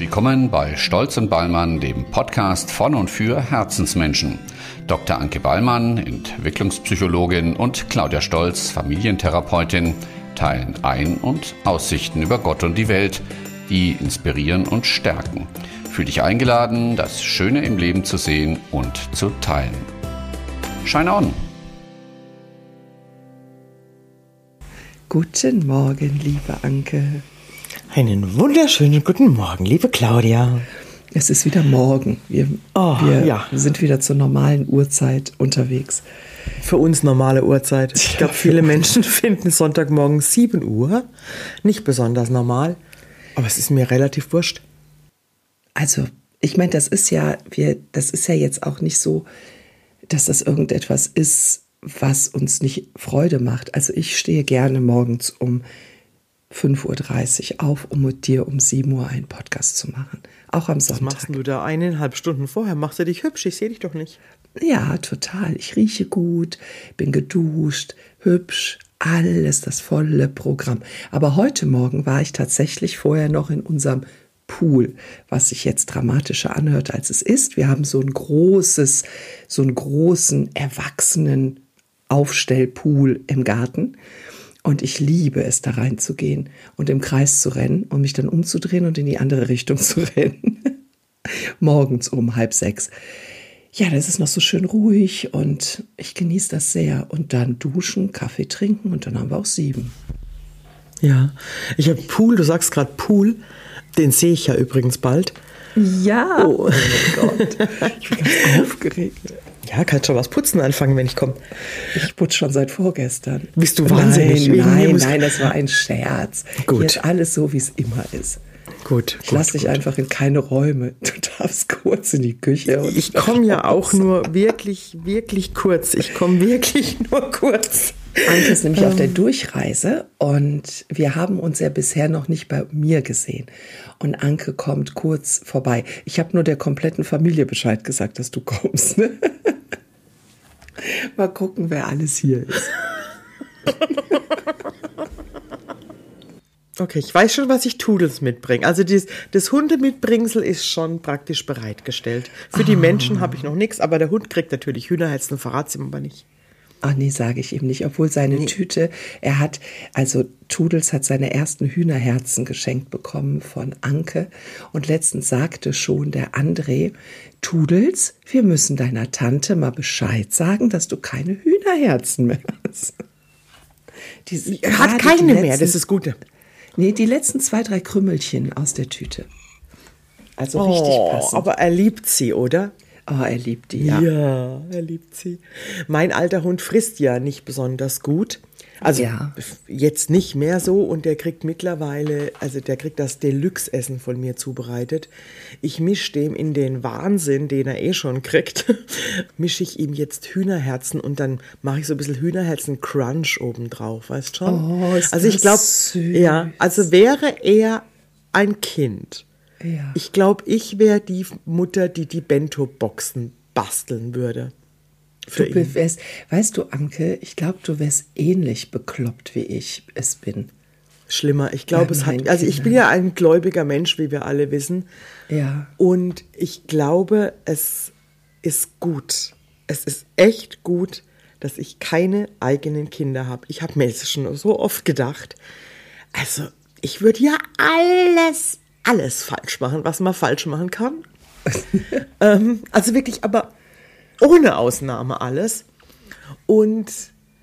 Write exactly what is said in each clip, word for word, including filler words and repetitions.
Willkommen bei Stolz und Ballmann, dem Podcast von und für Herzensmenschen. Doktor Anke Ballmann, Entwicklungspsychologin, und Claudia Stolz, Familientherapeutin, teilen Ein- und Aussichten über Gott und die Welt, die inspirieren und stärken. Fühl dich eingeladen, das Schöne im Leben zu sehen und zu teilen. Shine on! Guten Morgen, liebe Anke. Einen wunderschönen guten Morgen, liebe Claudia. Es ist wieder morgen. Wir, oh, wir ja. sind wieder zur normalen Uhrzeit unterwegs. Für uns normale Uhrzeit. Ich glaube, viele Menschen finden Sonntagmorgen sieben Uhr nicht besonders normal. Aber es ist mir relativ wurscht. Also, ich meine, das ist ja, wir, das ist ja jetzt auch nicht so, dass das irgendetwas ist, was uns nicht Freude macht. Also ich stehe gerne morgens um fünf Uhr dreißig auf, um mit dir um sieben Uhr einen Podcast zu machen. Auch am Sonntag. Was machst du da eineinhalb Stunden vorher? Machst du dich hübsch? Ich sehe dich doch nicht. Ja, total. Ich rieche gut, bin geduscht, hübsch, alles das volle Programm. Aber heute Morgen war ich tatsächlich vorher noch in unserem Pool, was sich jetzt dramatischer anhört, als es ist. Wir haben so ein großes, so einen großen, erwachsenen Aufstellpool im Garten. Und ich liebe es, da reinzugehen und im Kreis zu rennen und mich dann umzudrehen und in die andere Richtung zu rennen. Morgens um halb sechs. Ja, das ist noch so schön ruhig und ich genieße das sehr. Und dann duschen, Kaffee trinken und dann haben wir auch sieben. Ja, ich habe Pool, du sagst gerade Pool, den sehe ich ja übrigens bald. Ja, oh, oh mein Gott, ich bin ganz aufgeregt. Ja, kannst schon was putzen anfangen, wenn ich komme. Ich putze schon seit vorgestern. Bist du wahnsinnig? Nein, nein, nein, das war ein Scherz. Gut. Hier ist alles so, wie es immer ist. Gut, Ich lasse dich einfach in keine Räume. Du darfst kurz in die Küche. Und ich komme ja auch nur wirklich, wirklich kurz. Ich komme wirklich nur kurz. Anke ist nämlich auf der Durchreise und wir haben uns ja bisher noch nicht bei mir gesehen. Und Anke kommt kurz vorbei. Ich habe nur der kompletten Familie Bescheid gesagt, dass du kommst. Ne? Mal gucken, wer alles hier ist. Okay, ich weiß schon, was ich Tudels mitbringe. Also das, das Hundemitbringsel ist schon praktisch bereitgestellt. Für die Ah. Menschen habe ich noch nichts, aber der Hund kriegt natürlich Hühnerherzen, verrat's ihm aber nicht. Ach nee, sage ich ihm nicht. Obwohl seine Nee. Tüte, er hat, also Tudels hat seine ersten Hühnerherzen geschenkt bekommen von Anke. Und letztens sagte schon der André, Tudels, wir müssen deiner Tante mal Bescheid sagen, dass du keine Hühnerherzen mehr hast. Die, Er hat gerade keine die mehr, letzten- das ist gut. Nee, die letzten zwei, drei Krümmelchen aus der Tüte. Also richtig passend. Aber er liebt sie, oder? Oh, er liebt die, ja. Ja, er liebt sie. Mein alter Hund frisst ja nicht besonders gut. Also Ja. jetzt nicht mehr so, und der kriegt mittlerweile, also der kriegt das Deluxe-Essen von mir zubereitet. Ich mische dem in den Wahnsinn, den er eh schon kriegt, mische ich ihm jetzt Hühnerherzen und dann mache ich so ein bisschen Hühnerherzen-Crunch obendrauf, weißt schon? Oh, ist also ich das glaube, süß. ja, also wäre er ein Kind. Ja. Ich glaube, ich wäre die Mutter, die die Bento-Boxen basteln würde. Für Du ihn. wärst, weißt du, Anke, ich glaube, du wärst ähnlich bekloppt, wie ich es bin. Schlimmer. Ich glaube, Bei es meinen hat, also ich bin Kindern. ja ein gläubiger Mensch, wie wir alle wissen. Ja. Und ich glaube, es ist gut. Es ist echt gut, dass ich keine eigenen Kinder habe. Ich habe mir das schon so oft gedacht. Also, ich würde ja alles, alles falsch machen, was man falsch machen kann. ähm, also wirklich, aber ohne Ausnahme alles. Und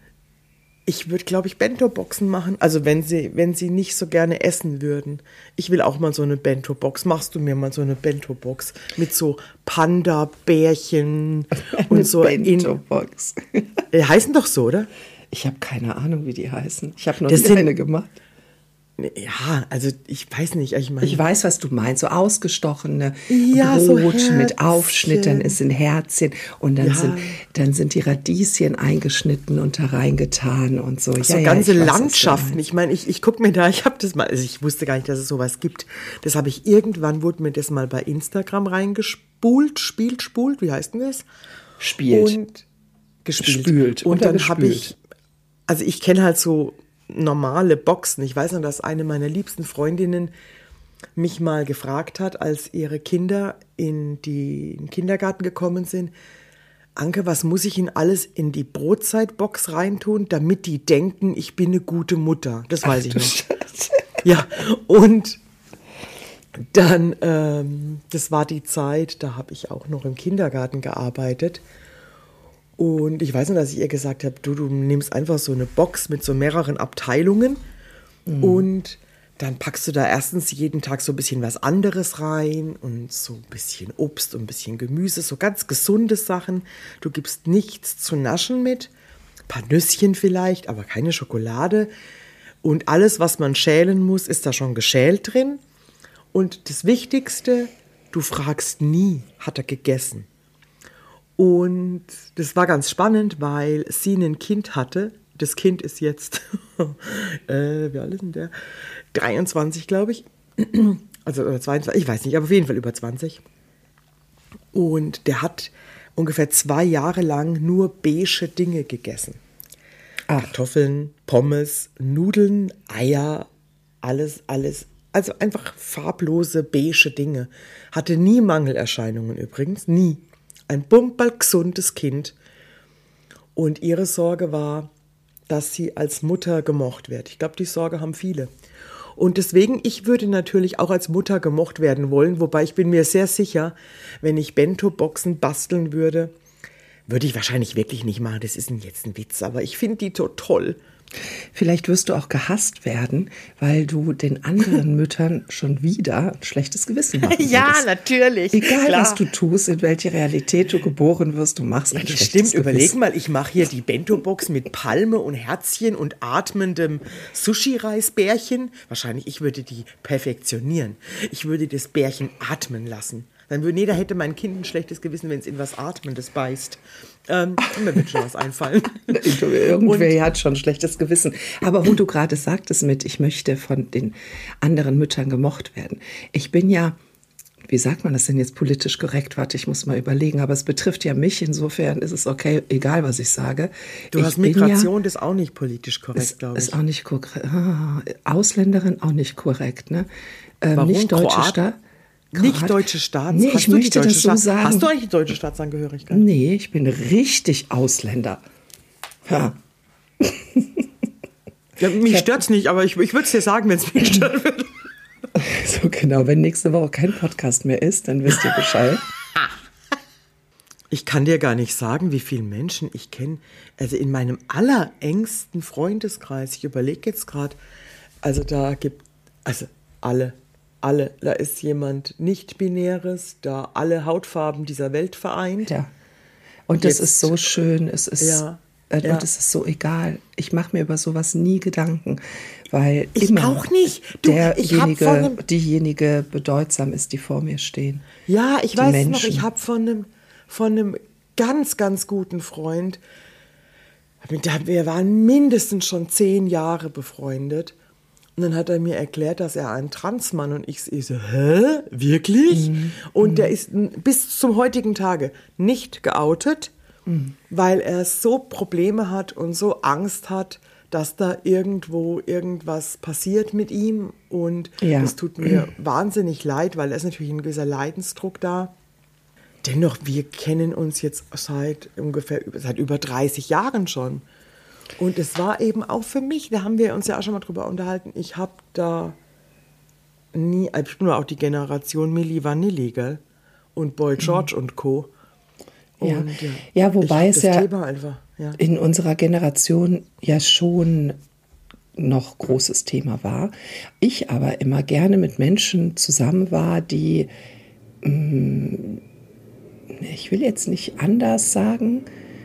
ich würde, glaube ich, Bento-Boxen machen. Also wenn sie, wenn sie nicht so gerne essen würden. Ich will auch mal so eine Bento-Box. Machst du mir mal so eine Bento-Box mit so Panda-Bärchen und so in. Bento-Box. Die heißen doch so, oder? Ich habe keine Ahnung, wie die heißen. Ich habe noch Das nie sind- eine gemacht. Ja, also ich weiß nicht. Ich meine, Ich weiß, was du meinst. So ausgestochene Ja, so Brot mit Herzchen. Aufschnittern, es sind Herzchen und dann, Ja. sind, dann sind die Radieschen eingeschnitten und da reingetan und so. so ja, ganze ja, ich weiß, was du Landschaften. meinst. Ich meine, ich, ich gucke mir da, ich habe das mal, also ich wusste gar nicht, dass es sowas gibt. Das habe ich irgendwann, wurde mir das mal bei Instagram reingespult, spielt, spult, wie heißt denn das? Spielt. Und gespielt. Gespült Und oder dann habe ich, gespült? also ich kenne halt so normale Boxen. Ich weiß noch, dass eine meiner liebsten Freundinnen mich mal gefragt hat, als ihre Kinder in, die, in den Kindergarten gekommen sind, Anke, was muss ich ihnen alles in die Brotzeitbox reintun, damit die denken, ich bin eine gute Mutter? Das weiß Ach, ich noch. Ja, und dann, ähm, das war die Zeit, da habe ich auch noch im Kindergarten gearbeitet. Und ich weiß noch, dass ich ihr gesagt habe, du, du nimmst einfach so eine Box mit so mehreren Abteilungen mhm. und dann packst du da erstens jeden Tag so ein bisschen was anderes rein und so ein bisschen Obst und ein bisschen Gemüse, so ganz gesunde Sachen. Du gibst nichts zu naschen mit, ein paar Nüsschen vielleicht, aber keine Schokolade. Und alles, was man schälen muss, ist da schon geschält drin. Und das Wichtigste, du fragst nie, hat er gegessen? Und das war ganz spannend, weil sie ein Kind hatte. Das Kind ist jetzt, äh, wie alt ist denn der? dreiundzwanzig, glaube ich. Also oder zweiundzwanzig, ich weiß nicht, aber auf jeden Fall über zwanzig. Und der hat ungefähr zwei Jahre lang nur beige Dinge gegessen. Ach. Kartoffeln, Pommes, Nudeln, Eier, alles, alles. Also einfach farblose, beige Dinge. Hatte nie Mangelerscheinungen übrigens, nie. Ein bumperlgesundes Kind. Und ihre Sorge war, dass sie als Mutter gemocht wird. Ich glaube, die Sorge haben viele. Und deswegen, ich würde natürlich auch als Mutter gemocht werden wollen, wobei ich bin mir sehr sicher, wenn ich Bento-Boxen basteln würde, würde ich wahrscheinlich wirklich nicht machen. Das ist jetzt ein Witz, aber ich finde die so toll. Vielleicht wirst du auch gehasst werden, weil du den anderen Müttern schon wieder ein schlechtes Gewissen machen würdest. Ja, natürlich. Egal, klar. was du tust, in welche Realität du geboren wirst, du machst ein ja, das schlechtes stimmt. Gewissen. Überleg mal, ich mache hier die Bento-Box mit Palme und Herzchen und atmendem Sushi-Reisbärchen. Wahrscheinlich, ich würde die perfektionieren. Ich würde das Bärchen atmen lassen. Dann würde, nee, da hätte mein Kind ein schlechtes Gewissen, wenn es in was Atmendes beißt. Ähm, mir wird schon was einfallen. Irgendwer und, hat schon ein schlechtes Gewissen. Aber wo du gerade sagtest mit, ich möchte von den anderen Müttern gemocht werden. Ich bin ja, wie sagt man das denn jetzt politisch korrekt? Warte, ich muss mal überlegen. Aber es betrifft ja mich. Insofern ist es okay, egal was ich sage. Du ich hast Migration, ja, das ist auch nicht politisch korrekt, glaube ich. Ist auch nicht korrekt. Ah, Ausländerin auch nicht korrekt, ne? Ähm, Warum? Nicht deutsche Staat. Nicht deutsche Staats. Nee, ich möchte das so sagen. Hast du eigentlich die deutsche Staatsangehörigkeit? Nee, ich bin richtig Ausländer. Ja. Ja, mich stört es nicht, aber ich, ich würde es dir sagen, wenn es mich stört würde. So genau, wenn nächste Woche kein Podcast mehr ist, dann wisst ihr Bescheid. Ich kann dir gar nicht sagen, wie viele Menschen ich kenne. Also in meinem allerengsten Freundeskreis, ich überlege jetzt gerade, also da gibt, also alle, alle, da ist jemand Nicht-Binäres, da alle Hautfarben dieser Welt vereint. Ja. Und das ist so schön, es ist, ja, äh, ja. und es ist so egal. Ich mache mir über sowas nie Gedanken, weil ich immer auch nicht. Du, derjenige, ich hab von einem, diejenige bedeutsam ist, die vor mir stehen. Ja, ich die weiß Menschen. noch, ich habe von einem, von einem ganz, ganz guten Freund, wir waren mindestens schon zehn Jahre befreundet. Und dann hat er mir erklärt, dass er ein Transmann und ich, ich so, hä, wirklich? Mhm. Und mhm. der ist bis zum heutigen Tage nicht geoutet, mhm. weil er so Probleme hat und so Angst hat, dass da irgendwo irgendwas passiert mit ihm. Und ja. es tut mir mhm. wahnsinnig leid, weil da ist natürlich ein gewisser Leidensdruck da. Dennoch, wir kennen uns jetzt seit ungefähr seit über dreißig Jahren schon. Und es war eben auch für mich, da haben wir uns ja auch schon mal drüber unterhalten, ich habe da nie, ich bin nur auch die Generation Milli Vanilli, gell? Und Boy George mhm. und Co. Und, ja. Ja, ja, wobei es ja einfach, ja in unserer Generation ja schon noch großes Thema war. Ich aber immer gerne mit Menschen zusammen war, die, mh, ich will jetzt nicht anders sagen,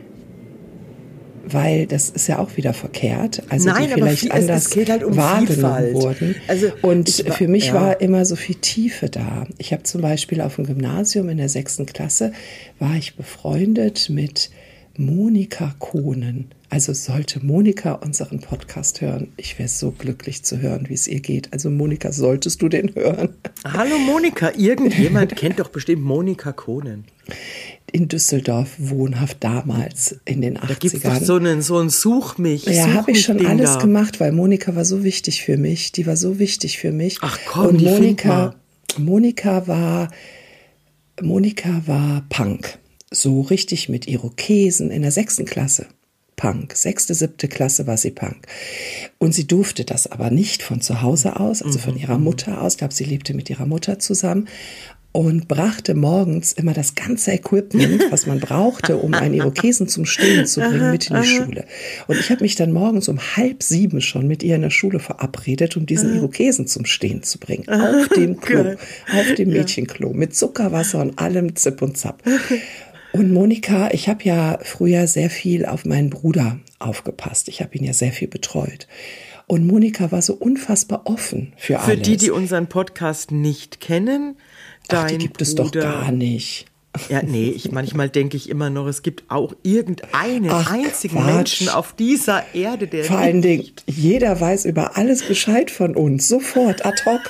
weil das ist ja auch wieder verkehrt, also Nein, die vielleicht viel, anders es geht halt um wahrgenommen Vielfalt. wurden. Also und war, für mich ja. war immer so viel Tiefe da. Ich habe zum Beispiel auf dem Gymnasium in der sechsten Klasse, war ich befreundet mit Monika Kohnen. Also sollte Monika unseren Podcast hören, ich wäre so glücklich zu hören, wie es ihr geht. Also Monika, solltest du den hören? Hallo Monika, irgendjemand kennt doch bestimmt Monika Kohnen. in Düsseldorf wohnhaft damals in den achtzigern. Da gibt es doch so einen, so einen Such mich. Ja, habe ich schon alles da. gemacht, weil Monika war so wichtig für mich. Die war so wichtig für mich. Ach komm, und die Monika, Monika war, Monika war Punk. So richtig mit Irokesen in der sechsten Klasse. Punk. Sechste, siebte Klasse war sie Punk. Und sie durfte das aber nicht von zu Hause aus, also von ihrer Mutter aus. Ich glaube, sie lebte mit ihrer Mutter zusammen und brachte morgens immer das ganze Equipment, was man brauchte, um einen Irokesen zum Stehen zu bringen, mit in die Schule. Und ich habe mich dann morgens um halb sieben schon mit ihr in der Schule verabredet, um diesen Irokesen zum Stehen zu bringen. Auf dem Klo, auf dem Mädchenklo, mit Zuckerwasser und allem Zip und Zap. Und Monika, ich habe ja früher sehr viel auf meinen Bruder aufgepasst. Ich habe ihn ja sehr viel betreut. Und Monika war so unfassbar offen für alles. Für die, die unseren Podcast nicht kennen, dein Ach, die gibt Bruder, es doch gar nicht. Ja, nee, ich manchmal denke ich immer noch, es gibt auch irgendeinen Ach, einzigen Quatsch. Menschen auf dieser Erde, der Vor allen Dingen, jeder weiß über alles Bescheid von uns. Sofort, ad hoc.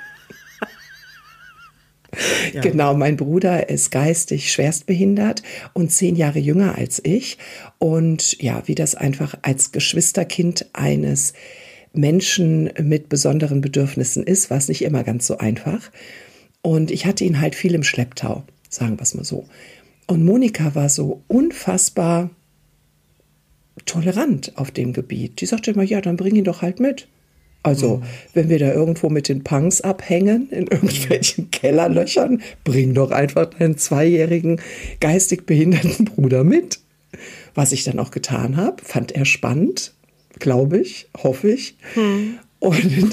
Ja. Genau, mein Bruder ist geistig schwerstbehindert und zehn Jahre jünger als ich. Und ja, wie das einfach als Geschwisterkind eines Menschen mit besonderen Bedürfnissen ist, war es nicht immer ganz so einfach. Und ich hatte ihn halt viel im Schlepptau, sagen wir es mal so. Und Monika war so unfassbar tolerant auf dem Gebiet. Die sagte immer, ja, dann bring ihn doch halt mit. Also, mhm. wenn wir da irgendwo mit den Punks abhängen, in irgendwelchen mhm. Kellerlöchern, bring doch einfach deinen zweijährigen geistig behinderten Bruder mit. Was ich dann auch getan habe, fand er spannend, glaube ich, hoffe ich. Mhm. Und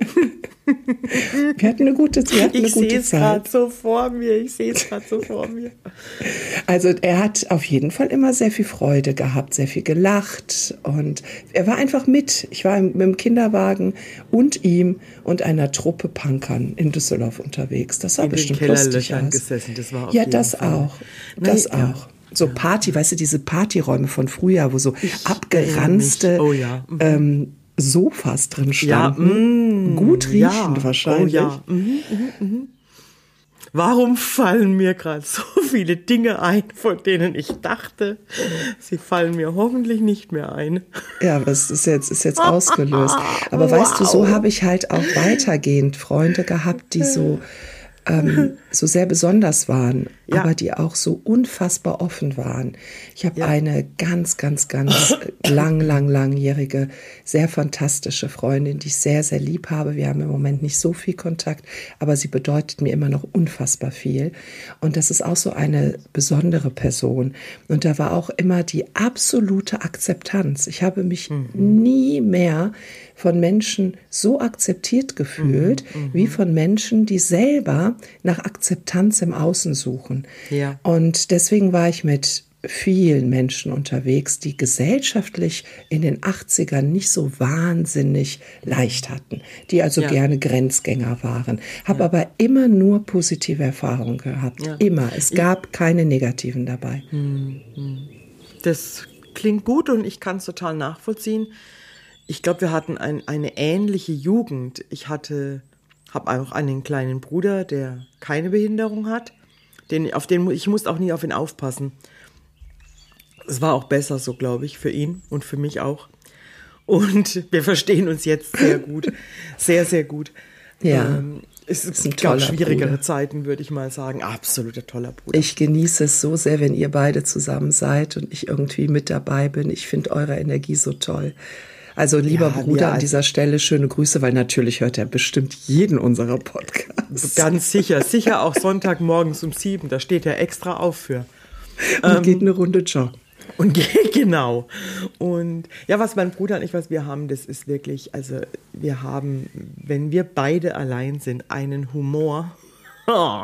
wir hatten eine gute, wir hatten eine ich gute sehe es gerade so vor mir, ich sehe es gerade so vor mir. Also er hat auf jeden Fall immer sehr viel Freude gehabt, sehr viel gelacht und er war einfach mit. Ich war mit dem Kinderwagen und ihm und einer Truppe Punkern in Düsseldorf unterwegs. Das sah in bestimmt den lustig Kellerlöchern aus. gesessen, das war auf Ja, jeden das Fall. auch, das Nein, ja. auch. So Party, weißt du, diese Partyräume von früher, wo so ich abgeranzte oh, ja. mhm. ähm, Sofas drin Ja, standen. mm, Gut riechend ja. wahrscheinlich. Oh, ja. mhm, mhm, mhm. Warum fallen mir gerade so viele Dinge ein, von denen ich dachte, sie fallen mir hoffentlich nicht mehr ein? Ja, aber es ist jetzt, ist jetzt ausgelöst. Aber wow. Weißt du, so habe ich halt auch weitergehend Freunde gehabt, die so, ähm, so sehr besonders waren, ja. aber die auch so unfassbar offen waren. Ich habe ja. eine ganz, ganz, ganz lang, lang, langjährige, sehr fantastische Freundin, die ich sehr, sehr lieb habe. Wir haben im Moment nicht so viel Kontakt, aber sie bedeutet mir immer noch unfassbar viel. Und das ist auch so eine besondere Person. Und da war auch immer die absolute Akzeptanz. Ich habe mich mhm. nie mehr von Menschen so akzeptiert gefühlt, mhm, wie von Menschen, die selber nach Akzeptanz im Außen suchen. Ja. Und deswegen war ich mit vielen Menschen unterwegs, die gesellschaftlich in den achtzigern nicht so wahnsinnig leicht hatten, die also ja. gerne Grenzgänger waren, habe ja. aber immer nur positive Erfahrungen gehabt, ja. immer. Es gab ich, keine negativen dabei. Das klingt gut und ich kann es total nachvollziehen. Ich glaube, wir hatten ein, eine ähnliche Jugend. Ich hatte, habe auch einen kleinen Bruder, der keine Behinderung hat. Den, auf den, ich musste auch nie auf ihn aufpassen. Es war auch besser so, glaube ich, für ihn und für mich auch. Und wir verstehen uns jetzt sehr gut, sehr, sehr gut. Ja, ähm, es ist ein gab schwierigere Bruder. Zeiten, würde ich mal sagen. Absoluter toller Bruder. Ich genieße es so sehr, wenn ihr beide zusammen seid und ich irgendwie mit dabei bin. Ich finde eure Energie so toll. Also lieber ja, Bruder, ja, an dieser Stelle schöne Grüße, weil natürlich hört er bestimmt jeden unserer Podcasts. Ganz sicher, sicher auch Sonntagmorgens um sieben, da steht er extra auf für. Und ähm, geht eine Runde joggen. Und geht, genau. Und ja, was mein Bruder und ich, was wir haben, das ist wirklich, also wir haben, wenn wir beide allein sind, einen Humor. Oh,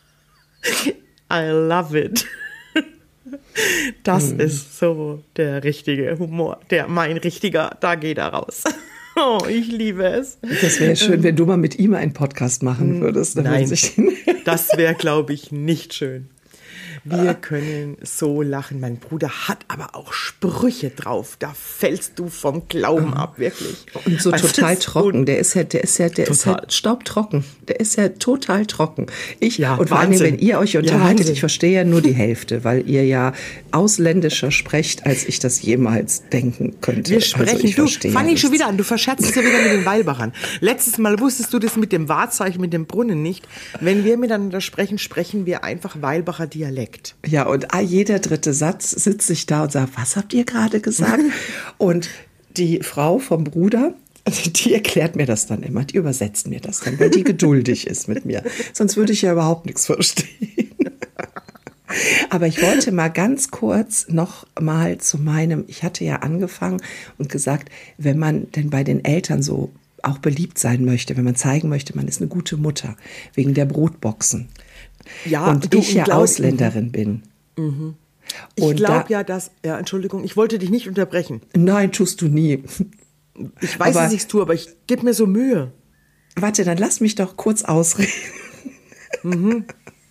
I love it. Das mm. ist so der richtige Humor, der mein richtiger, da geht er raus. Oh, ich liebe es. Das wäre schön, wenn du mal mit ihm einen Podcast machen würdest. Dann Nein, sich das wäre, glaube ich, nicht schön. Wir können so lachen. Mein Bruder hat aber auch Sprüche drauf. Da fällst du vom Glauben ab, wirklich. Und so Also total das ist trocken. Der ist ja, der ist ja, der ist ja Total. staubtrocken. Der ist ja total trocken. Ich, Ja, und vor allem, Wahnsinn. wenn ihr euch Ja, unterhaltet, Wahnsinn. ich verstehe ja nur die Hälfte, weil ihr ja ausländischer sprecht, als ich das jemals denken könnte. Wir sprechen, also ich du, verstehe fang ja ich schon nichts. wieder an, du verscherzt es ja wieder mit den Weilbachern. Letztes Mal wusstest du das mit dem Wahrzeichen, mit dem Brunnen nicht. Wenn wir miteinander sprechen, sprechen wir einfach Weilbacher Dialekt. Ja, und ah, jeder dritte Satz sitze ich da und sage, was habt ihr gerade gesagt? Und die Frau vom Bruder, die erklärt mir das dann immer, die übersetzt mir das dann, weil die geduldig ist mit mir. Sonst würde ich ja überhaupt nichts verstehen. Aber ich wollte mal ganz kurz noch mal zu meinem, ich hatte ja angefangen und gesagt, wenn man denn bei den Eltern so auch beliebt sein möchte, wenn man zeigen möchte, man ist eine gute Mutter, wegen der Brotboxen. Ja, und du, ich ja glaub- Ausländerin bin. Ich Und glaube da- ja, dass, ja, Entschuldigung, ich wollte dich nicht unterbrechen. Nein, tust du nie. Ich weiß, Aber- dass ich es tue, aber ich gebe mir so Mühe. Warte, dann lass mich doch kurz ausreden. Mhm.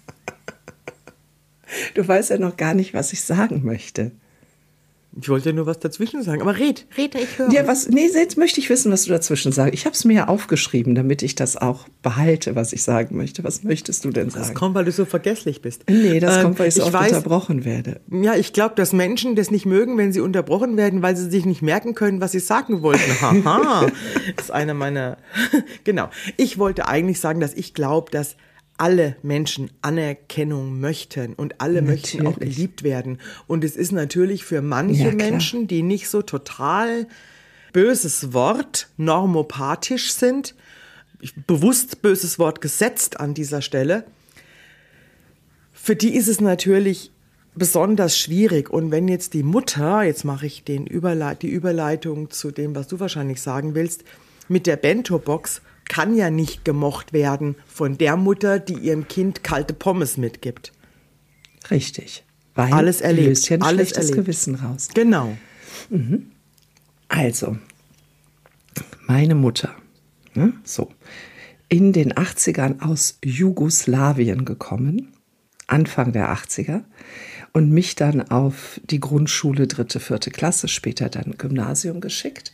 Du weißt ja noch gar nicht, was ich sagen möchte. Ich wollte nur was dazwischen sagen, aber red, red, ich höre. Ja, was? Nee, jetzt möchte ich wissen, was du dazwischen sagst. Ich habe es mir ja aufgeschrieben, damit ich das auch behalte, was ich sagen möchte. Was möchtest du denn Das sagen? kommt, weil du so vergesslich bist. Nee, das Ähm, kommt, weil ich so oft weiß, unterbrochen werde. Ja, ich glaube, dass Menschen das nicht mögen, wenn sie unterbrochen werden, weil sie sich nicht merken können, was sie sagen wollten. Haha, das ist einer meiner... Genau. Ich wollte eigentlich sagen, dass ich glaube, dass alle Menschen Anerkennung möchten und alle möchten auch Natürlich. geliebt werden. Und es ist natürlich für manche Ja, klar. Menschen, die nicht so total, böses Wort, normopathisch sind, ich- bewusst böses Wort gesetzt an dieser Stelle, für die ist es natürlich besonders schwierig. Und wenn jetzt die Mutter, jetzt mache ich den Überleit- die Überleitung zu dem, was du wahrscheinlich sagen willst, mit der Bento-Box kann ja nicht gemocht werden von der Mutter, die ihrem Kind kalte Pommes mitgibt. Richtig. Weil Alles erlebt, löst ja ein alles schlechtes erlebt. Gewissen raus. Genau. Also, meine Mutter, ne, so, in den achtzigern aus Jugoslawien gekommen, Anfang der achtziger, und mich dann auf die Grundschule dritte, vierte Klasse, später dann Gymnasium geschickt.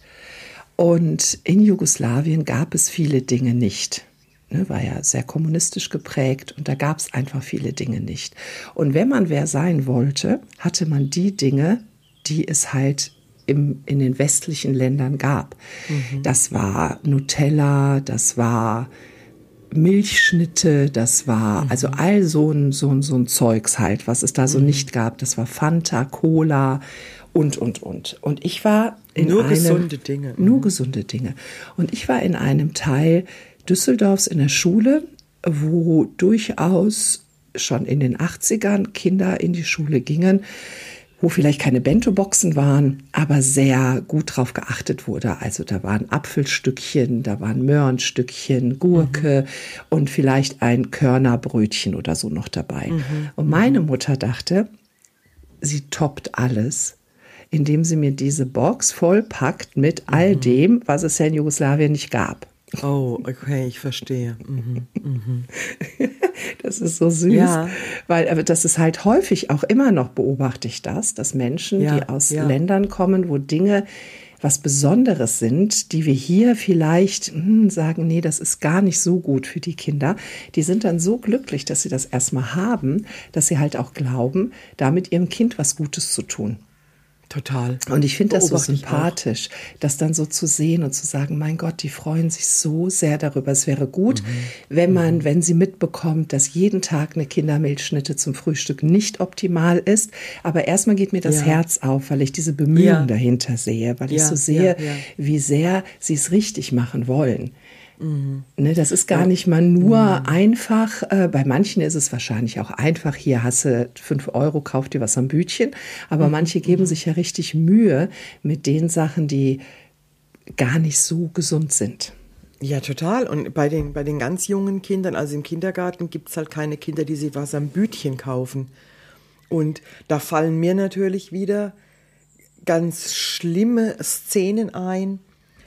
Und in Jugoslawien gab es viele Dinge nicht. Ne, war ja sehr kommunistisch geprägt und da gab es einfach viele Dinge nicht. Und wenn man wer sein wollte, hatte man die Dinge, die es halt im, in den westlichen Ländern gab. Das war Nutella, das war Milchschnitte, das war also all so ein, so ein, so ein Zeugs halt, was es da so nicht gab. Das war Fanta, Cola und, und, und. Und ich war in Nur einem, gesunde Dinge. Nur gesunde Dinge. Und ich war in einem Teil Düsseldorfs in der Schule, wo durchaus schon in den achtzigern Kinder in die Schule gingen, wo vielleicht keine Bento-Boxen waren, aber sehr gut drauf geachtet wurde. Also da waren Apfelstückchen, da waren Möhrenstückchen, Gurke und vielleicht ein Körnerbrötchen oder so noch dabei. Und meine Mutter dachte, sie toppt alles, indem sie mir diese Box vollpackt mit all dem, was es ja in Jugoslawien nicht gab. Oh, okay, ich verstehe. Mhm. Das ist so süß, Ja. weil aber das ist halt häufig auch immer noch, beobachte ich das, dass Menschen, Ja, die aus ja. Ländern kommen, wo Dinge was Besonderes sind, die wir hier vielleicht hm, sagen, nee, das ist gar nicht so gut für die Kinder, die sind dann so glücklich, dass sie das erstmal haben, dass sie halt auch glauben, damit ihrem Kind was Gutes zu tun. Total. Und ich finde das so Beobachte ich auch. sympathisch, das dann so zu sehen und zu sagen, mein Gott, die freuen sich so sehr darüber. Es wäre gut, Mhm. wenn man, wenn sie mitbekommt, dass jeden Tag eine Kindermilchschnitte zum Frühstück nicht optimal ist. Aber erstmal geht mir das Ja. Herz auf, weil ich diese Bemühungen Ja. dahinter sehe, weil ich Ja, so sehe, ja, ja. wie sehr sie es richtig machen wollen. Mhm. Ne, das ist gar nicht mal nur einfach, äh, bei manchen ist es wahrscheinlich auch einfach, hier hast du fünf Euro, kauf dir was am Bütchen, aber manche geben sich ja richtig Mühe mit den Sachen, die gar nicht so gesund sind. Ja, total. Und bei den, bei den ganz jungen Kindern, also im Kindergarten, gibt es halt keine Kinder, die sich was am Bütchen kaufen. Und da fallen mir natürlich wieder ganz schlimme Szenen ein,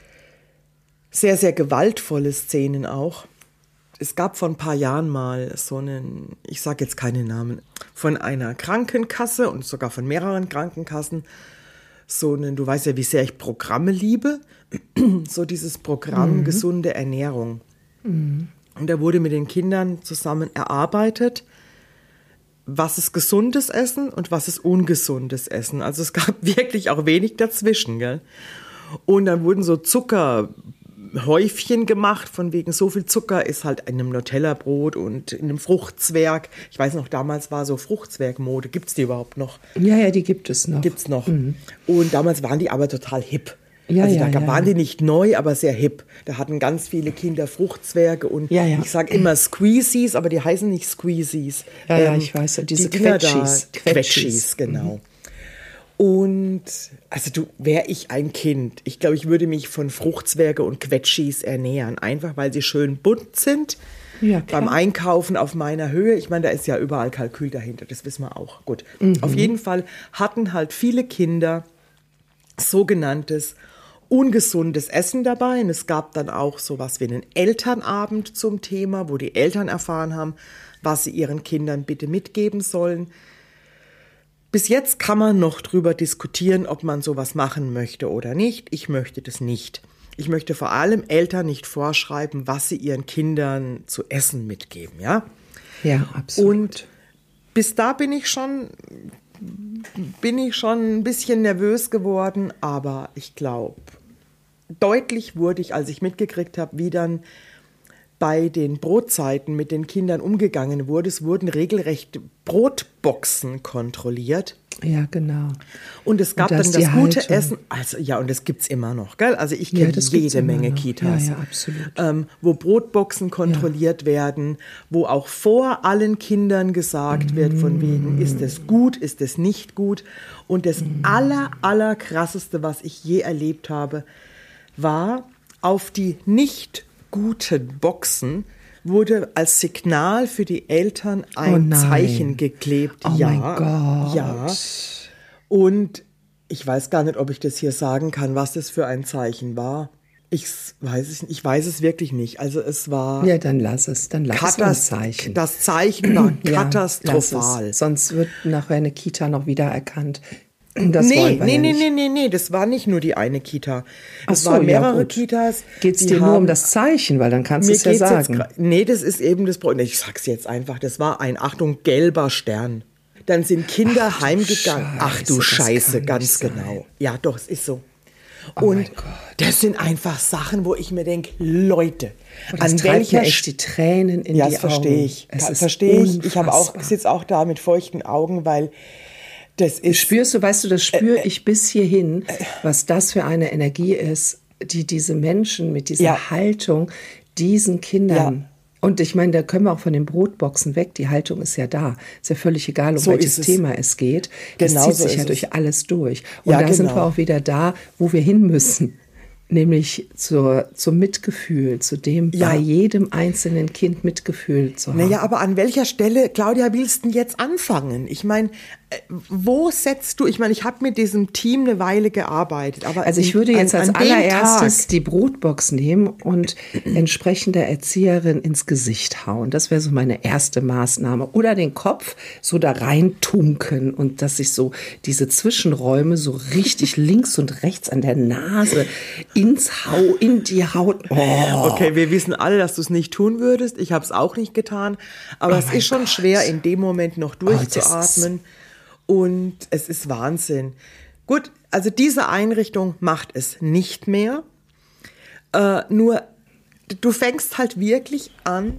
sehr, sehr gewaltvolle Szenen auch. Es gab vor ein paar Jahren mal so einen, ich sage jetzt keine Namen, von einer Krankenkasse und sogar von mehreren Krankenkassen so einen, du weißt ja, wie sehr ich Programme liebe, so dieses Programm mhm. gesunde Ernährung. Mhm. Und da wurde mit den Kindern zusammen erarbeitet, was ist gesundes Essen und was ist ungesundes Essen. Also es gab wirklich auch wenig dazwischen, gell? Und dann wurden so Zuckerhäufchen gemacht, von wegen so viel Zucker ist halt in einem Nutella-Brot und in einem Fruchtzwerg. Ich weiß noch, damals war so Fruchtzwergmode. Gibt's die überhaupt noch? Ja, ja, die gibt es noch. Gibt's noch. Mhm. Und damals waren die aber total hip. Ja, also ja, da ja, waren ja. die nicht neu, aber sehr hip. Da hatten ganz viele Kinder Fruchtzwerge und ja, ja. ich sage immer Squeezies, aber die heißen nicht Squeezies. Ja, ja, ähm, ich weiß ja, diese die Dinger Quetschis. Da, Quetschis, genau. Mhm. Und also du, wäre ich ein Kind, ich glaube, ich würde mich von Fruchtzwerge und Quetschis ernähren, einfach weil sie schön bunt sind. Ja, klar. Beim Einkaufen auf meiner Höhe, ich meine, da ist ja überall Kalkül dahinter, das wissen wir auch. Gut. Mhm. Auf jeden Fall hatten halt viele Kinder sogenanntes ungesundes Essen dabei. Und es gab dann auch sowas wie einen Elternabend zum Thema, wo die Eltern erfahren haben, was sie ihren Kindern bitte mitgeben sollen. Bis jetzt kann man noch drüber diskutieren, ob man sowas machen möchte oder nicht. Ich möchte das nicht. Ich möchte vor allem Eltern nicht vorschreiben, was sie ihren Kindern zu essen mitgeben, ja? Ja, absolut. Und bis da bin ich schon, bin ich schon ein bisschen nervös geworden, aber ich glaube, deutlich wurde ich, als ich mitgekriegt habe, wie dann bei den Brotzeiten mit den Kindern umgegangen wurde. Es wurden regelrecht Brotboxen kontrolliert. Ja, genau. Und es gab und dann das gute Haltung. Essen. Also ja, und das gibt's immer noch, gell? Also ich kenne ja, jede Menge Kitas, ja, ja, absolut. Ähm, wo Brotboxen kontrolliert ja. werden, wo auch vor allen Kindern gesagt mm. wird, von wegen, ist es gut, ist es nicht gut. Und das mm. aller, aller krasseste, was ich je erlebt habe, war auf die nicht guten Boxen wurde als Signal für die Eltern ein oh Zeichen geklebt. Oh ja, mein Gott. Ja. Und ich weiß gar nicht, ob ich das hier sagen kann, was das für ein Zeichen war. Ich weiß es, ich weiß es wirklich nicht. Also es war... Ja, dann lass es. Dann lass es ein Zeichen. Das Zeichen war ja, katastrophal. Sonst wird nachher eine Kita noch wiedererkannt. Das nee, nee, nee, ja nee, nee, nee, nee, das war nicht nur die eine Kita. Es so, waren mehrere ja, Kitas. Geht es dir nur um das Zeichen, weil dann kannst du es ja sagen. Jetzt, nee, das ist eben das Problem. Ich sag's jetzt einfach, das war ein, Achtung, gelber Stern. Dann sind Kinder Ach, heimgegangen. Scheiße, Ach du Scheiße, ganz genau. Ja, doch, es ist so. Oh Und das sind einfach Sachen, wo ich mir denke, Leute, oh, an welcher mir echt die Tränen in ja, die das verstehe ich. Das verstehe ich. Ich habe auch sitze auch da mit feuchten Augen, weil das ist, spürst du, weißt du, das spüre ich bis hierhin, was das für eine Energie ist, die diese Menschen mit dieser ja. Haltung diesen Kindern, ja. und ich meine, da können wir auch von den Brotboxen weg, die Haltung ist ja da, ist ja völlig egal, um so welches es. Thema es geht, das genau zieht so sich ja es. durch alles durch. Und ja, da genau. sind wir auch wieder da, wo wir hin müssen. Nämlich zur, zum Mitgefühl, zu dem ja. bei jedem einzelnen Kind Mitgefühl zu haben. Naja, aber an welcher Stelle, Claudia, willst du denn jetzt anfangen? Ich meine, wo setzt du, ich meine, ich habe mit diesem Team eine Weile gearbeitet. Aber also ich würde jetzt an, als an allererstes die Brotbox nehmen und entsprechend der Erzieherin ins Gesicht hauen. Das wäre so meine erste Maßnahme. Oder den Kopf so da reintunken und dass sich so diese Zwischenräume so richtig links und rechts an der Nase ins Hau, in die Haut. Oh. Okay, wir wissen alle, dass du es nicht tun würdest. Ich habe es auch nicht getan. Aber oh es ist schon Gott. schwer, in dem Moment noch durchzuatmen. Oh, und es ist Wahnsinn. Gut, also diese Einrichtung macht es nicht mehr. Äh, nur, du fängst halt wirklich an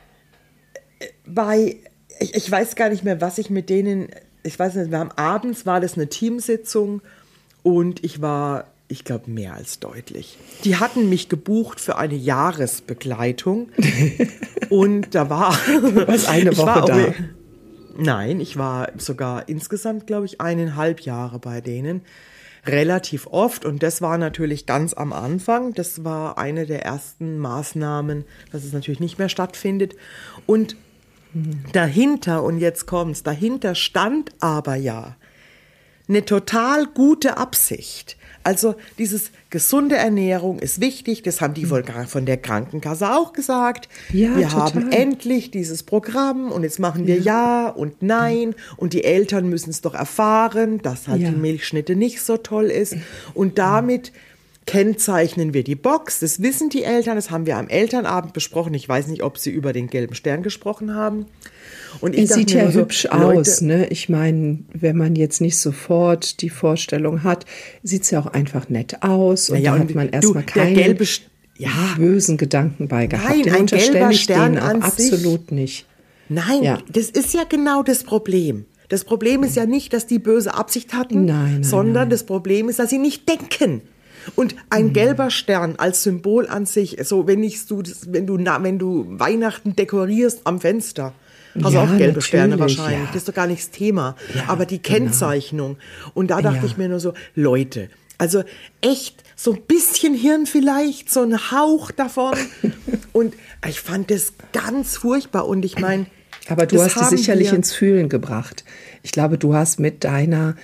bei, ich, ich weiß gar nicht mehr, was ich mit denen, ich weiß nicht, wir haben abends, war das eine Teamsitzung und ich war, ich glaube, mehr als deutlich. Die hatten mich gebucht für eine Jahresbegleitung und da war... Du warst eine Woche war da. Nein, ich war sogar insgesamt, glaube ich, eineinhalb Jahre bei denen. Relativ oft. Und das war natürlich ganz am Anfang. Das war eine der ersten Maßnahmen, dass es natürlich nicht mehr stattfindet. Und dahinter, und jetzt kommt's, dahinter stand aber ja eine total gute Absicht. Also dieses gesunde Ernährung ist wichtig, das haben die von der Krankenkasse auch gesagt. Ja, wir total. haben endlich dieses Programm und jetzt machen wir Ja, ja und Nein und die Eltern müssen es doch erfahren, dass halt ja. die Milchschnitte nicht so toll ist und damit kennzeichnen wir die Box, das wissen die Eltern, das haben wir am Elternabend besprochen. Ich weiß nicht, ob sie über den gelben Stern gesprochen haben. Und ich es sieht ja so, hübsch aus, ne? Ich meine, wenn man jetzt nicht sofort die Vorstellung hat, sieht es ja auch einfach nett aus und ja, da und hat man erstmal keine gelbe, ja, bösen Gedanken bei gehabt. Nein, Den ein unterstelle gelber ich Stern denen auch an absolut sich. nicht. Nein, ja. das ist ja genau das Problem. Das Problem ist ja nicht, dass die böse Absicht hatten, nein, nein, sondern nein. das Problem ist, dass sie nicht denken. Und ein mhm. gelber Stern als Symbol an sich, so wenn ich du, wenn du, wenn du Weihnachten dekorierst am Fenster, hast du ja, auch gelbe Sterne wahrscheinlich. Ja. Das ist doch gar nicht das Thema. Ja, Aber die genau. Kennzeichnung. Und da dachte ja. ich mir nur so, Leute, also echt so ein bisschen Hirn vielleicht, so ein Hauch davon. Und ich fand das ganz furchtbar. Und ich meine, aber du hast es sicherlich ins Fühlen gebracht. Ich glaube, du hast mit deiner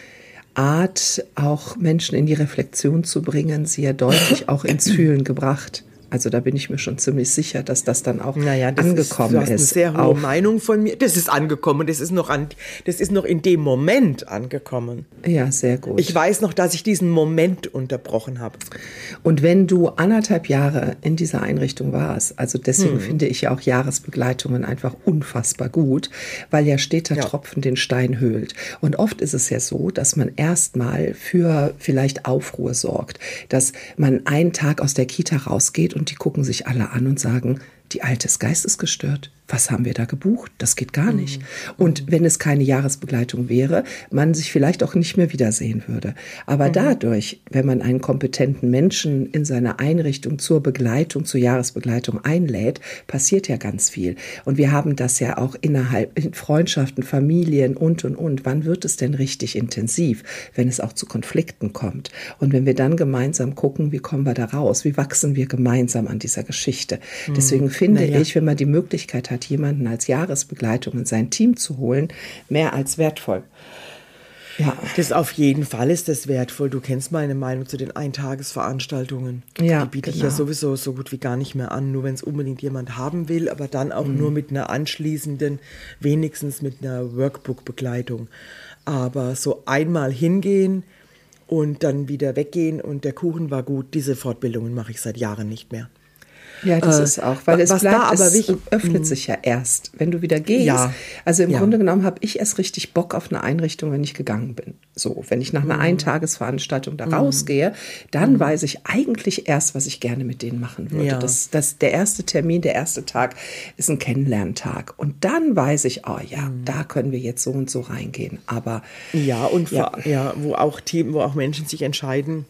Art, auch Menschen in die Reflexion zu bringen, sie ja deutlich auch ins Fühlen gebracht. Also da bin ich mir schon ziemlich sicher, dass das dann auch naja, das angekommen ist. Du hast eine sehr hohe auch Meinung von mir. Das ist angekommen. Das ist noch an, das ist noch in dem Moment angekommen. Ja, sehr gut. Ich weiß noch, dass ich diesen Moment unterbrochen habe. Und wenn du anderthalb Jahre in dieser Einrichtung warst, also deswegen hm. finde ich ja auch Jahresbegleitungen einfach unfassbar gut, weil ja steter ja. Tropfen den Stein höhlt. Und oft ist es ja so, dass man erstmal für vielleicht Aufruhr sorgt, dass man einen Tag aus der Kita rausgeht und die gucken sich alle an und sagen, die Alte ist geistesgestört. Was haben wir da gebucht? Das geht gar nicht. Mhm. Und wenn es keine Jahresbegleitung wäre, man sich vielleicht auch nicht mehr wiedersehen würde. Aber mhm. dadurch, wenn man einen kompetenten Menschen in seiner Einrichtung zur Begleitung, zur Jahresbegleitung einlädt, passiert ja ganz viel. Und wir haben das ja auch innerhalb in Freundschaften, Familien und, und, und. Wann wird es denn richtig intensiv, wenn es auch zu Konflikten kommt? Und wenn wir dann gemeinsam gucken, wie kommen wir da raus? Wie wachsen wir gemeinsam an dieser Geschichte? Mhm. Deswegen finde naja. ich, wenn man die Möglichkeit hat, jemanden als Jahresbegleitung in sein Team zu holen, mehr als wertvoll. Ja, das auf jeden Fall ist das wertvoll. Du kennst meine Meinung zu den Eintagesveranstaltungen. Ja, die biete genau. ich ja sowieso so gut wie gar nicht mehr an, nur wenn es unbedingt jemand haben will, aber dann auch mhm. nur mit einer anschließenden, wenigstens mit einer Workbook-Begleitung. Aber so einmal hingehen und dann wieder weggehen und der Kuchen war gut, diese Fortbildungen mache ich seit Jahren nicht mehr. Ja, das äh, ist auch, weil es was bleibt, da aber es wichtig, öffnet sich ja erst, wenn du wieder gehst. Ja, also im ja. Grunde genommen habe ich erst richtig Bock auf eine Einrichtung, wenn ich gegangen bin. So, wenn ich nach einer mhm. Eintagesveranstaltung da mhm. rausgehe, dann mhm. weiß ich eigentlich erst, was ich gerne mit denen machen würde. Ja. Das, das, der erste Termin, der erste Tag ist ein Kennenlerntag. Und dann weiß ich, oh ja, mhm. da können wir jetzt so und so reingehen. Aber ja, und ja, vor, ja wo auch Team, wo auch Menschen sich entscheiden,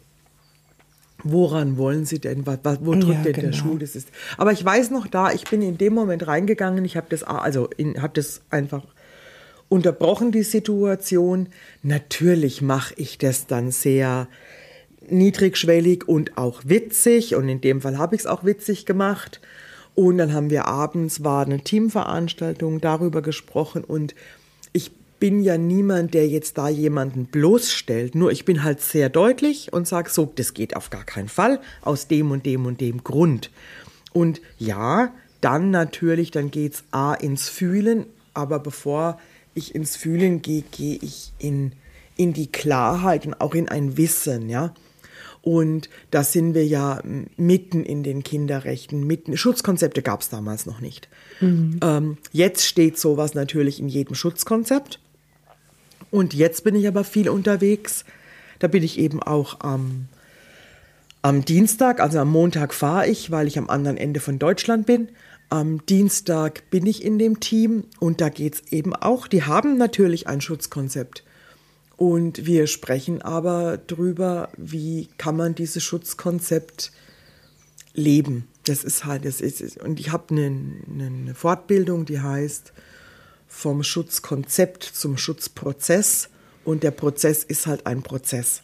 woran wollen Sie denn, wo drückt ja, denn genau. der Schuh? Das ist, aber ich weiß noch da, ich bin in dem Moment reingegangen, ich habe das, also habe das einfach unterbrochen, die Situation. Natürlich mache ich das dann sehr niedrigschwellig und auch witzig und in dem Fall habe ich es auch witzig gemacht. Und dann haben wir abends, war eine Teamveranstaltung, darüber gesprochen und ich bin ja niemand, der jetzt da jemanden bloßstellt. Nur ich bin halt sehr deutlich und sage so, das geht auf gar keinen Fall aus dem und dem und dem Grund. Und ja, dann natürlich, dann geht's A ins Fühlen, aber bevor ich ins Fühlen gehe, gehe ich in, in die Klarheit und auch in ein Wissen, ja. Und da sind wir ja mitten in den Kinderrechten, mitten. Schutzkonzepte gab es damals noch nicht. Mhm. Ähm, jetzt steht sowas natürlich in jedem Schutzkonzept. Und jetzt bin ich aber viel unterwegs. Da bin ich eben auch am, am Dienstag, also am Montag fahre ich, weil ich am anderen Ende von Deutschland bin. Am Dienstag bin ich in dem Team und da geht es eben auch. Die haben natürlich ein Schutzkonzept. Und wir sprechen aber drüber, wie kann man dieses Schutzkonzept leben. Das ist halt, das ist, und ich habe eine, eine Fortbildung, die heißt vom Schutzkonzept zum Schutzprozess und der Prozess ist halt ein Prozess.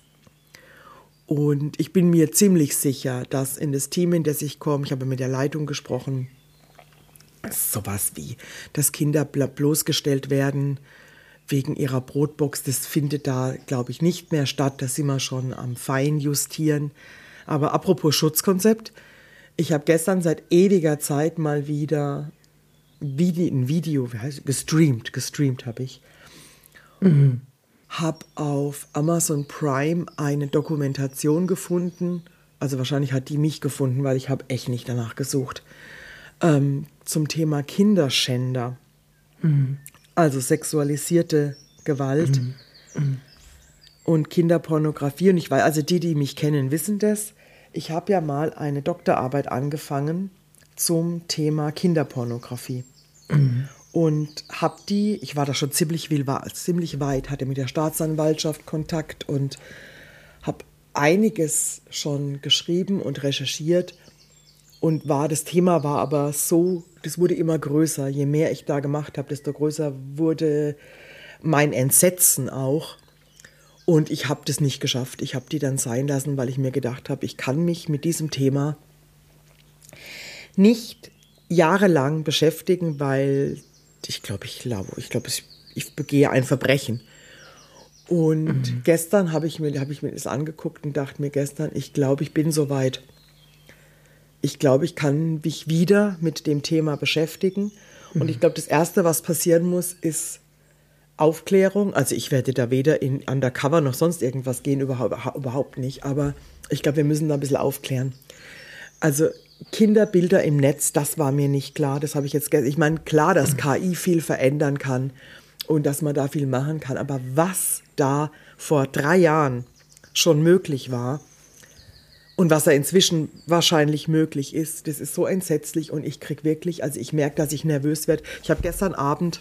Und ich bin mir ziemlich sicher, dass in das Team, in das ich komme, ich habe mit der Leitung gesprochen, sowas wie, dass Kinder bloßgestellt werden, wegen ihrer Brotbox. Das findet da, glaube ich, nicht mehr statt. Da sind wir schon am Feinjustieren. Aber apropos Schutzkonzept, ich habe gestern seit ewiger Zeit mal wieder Vide- ein Video, wie heißt es? gestreamt, gestreamt habe ich. Mhm. Habe auf Amazon Prime eine Dokumentation gefunden, also wahrscheinlich hat die mich gefunden, weil ich habe echt nicht danach gesucht, ähm, zum Thema Kinderschänder, mhm. also sexualisierte Gewalt mhm. Mhm. und Kinderpornografie. Und ich weiß, also die, die mich kennen, wissen das. Ich habe ja mal eine Doktorarbeit angefangen zum Thema Kinderpornografie. Mhm. Und habe die, ich war da schon ziemlich, viel, war, ziemlich weit, hatte mit der Staatsanwaltschaft Kontakt und habe einiges schon geschrieben und recherchiert. Und war, das Thema war aber so, das wurde immer größer. Je mehr ich da gemacht habe, desto größer wurde mein Entsetzen auch. Und ich habe das nicht geschafft. Ich habe die dann sein lassen, weil ich mir gedacht habe, ich kann mich mit diesem Thema nicht jahrelang beschäftigen, weil ich glaube, ich glaube, ich, glaube, ich, ich begehe ein Verbrechen. Und mhm. gestern habe ich, mir, hab ich mir das angeguckt und dachte mir gestern, ich glaube, ich bin soweit. Ich glaube, ich kann mich wieder mit dem Thema beschäftigen. Mhm. Und ich glaube, das Erste, was passieren muss, ist Aufklärung. Also ich werde da weder in Undercover noch sonst irgendwas gehen, überhaupt, überhaupt nicht. Aber ich glaube, wir müssen da ein bisschen aufklären. Also Kinderbilder im Netz, das war mir nicht klar. Das habe ich jetzt, ich meine, klar, dass K I viel verändern kann und dass man da viel machen kann. Aber was da vor drei Jahren schon möglich war und was da inzwischen wahrscheinlich möglich ist, das ist so entsetzlich und ich kriege wirklich, also ich merke, dass ich nervös werde. Ich habe gestern Abend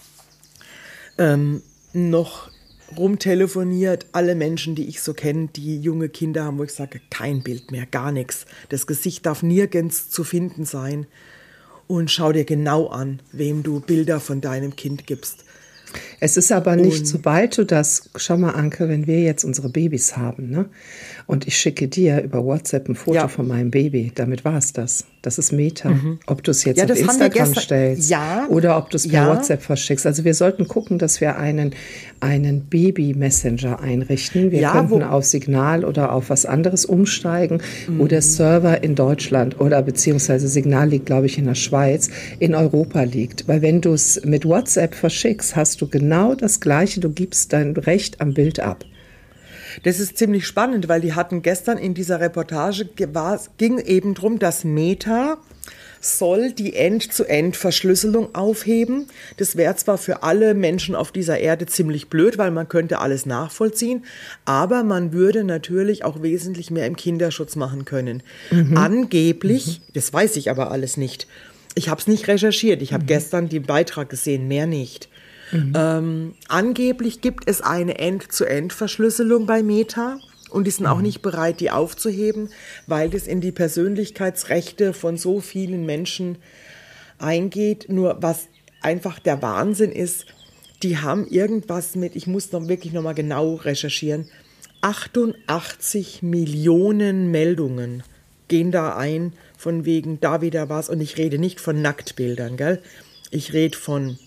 ähm, noch rumtelefoniert, alle Menschen, die ich so kenne, die junge Kinder haben, wo ich sage, kein Bild mehr, gar nichts. Das Gesicht darf nirgends zu finden sein. Und schau dir genau an, wem du Bilder von deinem Kind gibst. Es ist aber nicht, und sobald du das, schau mal, Anke, wenn wir jetzt unsere Babys haben, ne? Und ich schicke dir über WhatsApp ein Foto ja. von meinem Baby, damit war es das. Das ist Meta. Mhm. Ob du es jetzt ja, auf Instagram stellst ja. oder ob du es per ja. WhatsApp verschickst. Also wir sollten gucken, dass wir einen, einen Baby-Messenger einrichten. Wir ja, könnten auf Signal oder auf was anderes umsteigen, mhm. wo der Server in Deutschland oder beziehungsweise Signal liegt, glaube ich, in der Schweiz, in Europa liegt. Weil wenn du es mit WhatsApp verschickst, hast du genau das Gleiche. Du gibst dein Recht am Bild ab. Das ist ziemlich spannend, weil die hatten gestern in dieser Reportage, war, ging eben darum, dass Meta soll die End-zu-End-Verschlüsselung aufheben. Das wäre zwar für alle Menschen auf dieser Erde ziemlich blöd, weil man könnte alles nachvollziehen, aber man würde natürlich auch wesentlich mehr im Kinderschutz machen können. Mhm. Angeblich, mhm. das weiß ich aber alles nicht, ich habe es nicht recherchiert, ich habe mhm. gestern den Beitrag gesehen, mehr nicht. Mhm. Ähm, angeblich gibt es eine End-zu-End-Verschlüsselung bei Meta und die sind mhm. auch nicht bereit, die aufzuheben, weil das in die Persönlichkeitsrechte von so vielen Menschen eingeht. Nur was einfach der Wahnsinn ist, die haben irgendwas mit, ich muss noch wirklich nochmal genau recherchieren, achtundachtzig Millionen Meldungen gehen da ein, von wegen da wieder was. Und ich rede nicht von Nacktbildern, gell? Ich rede von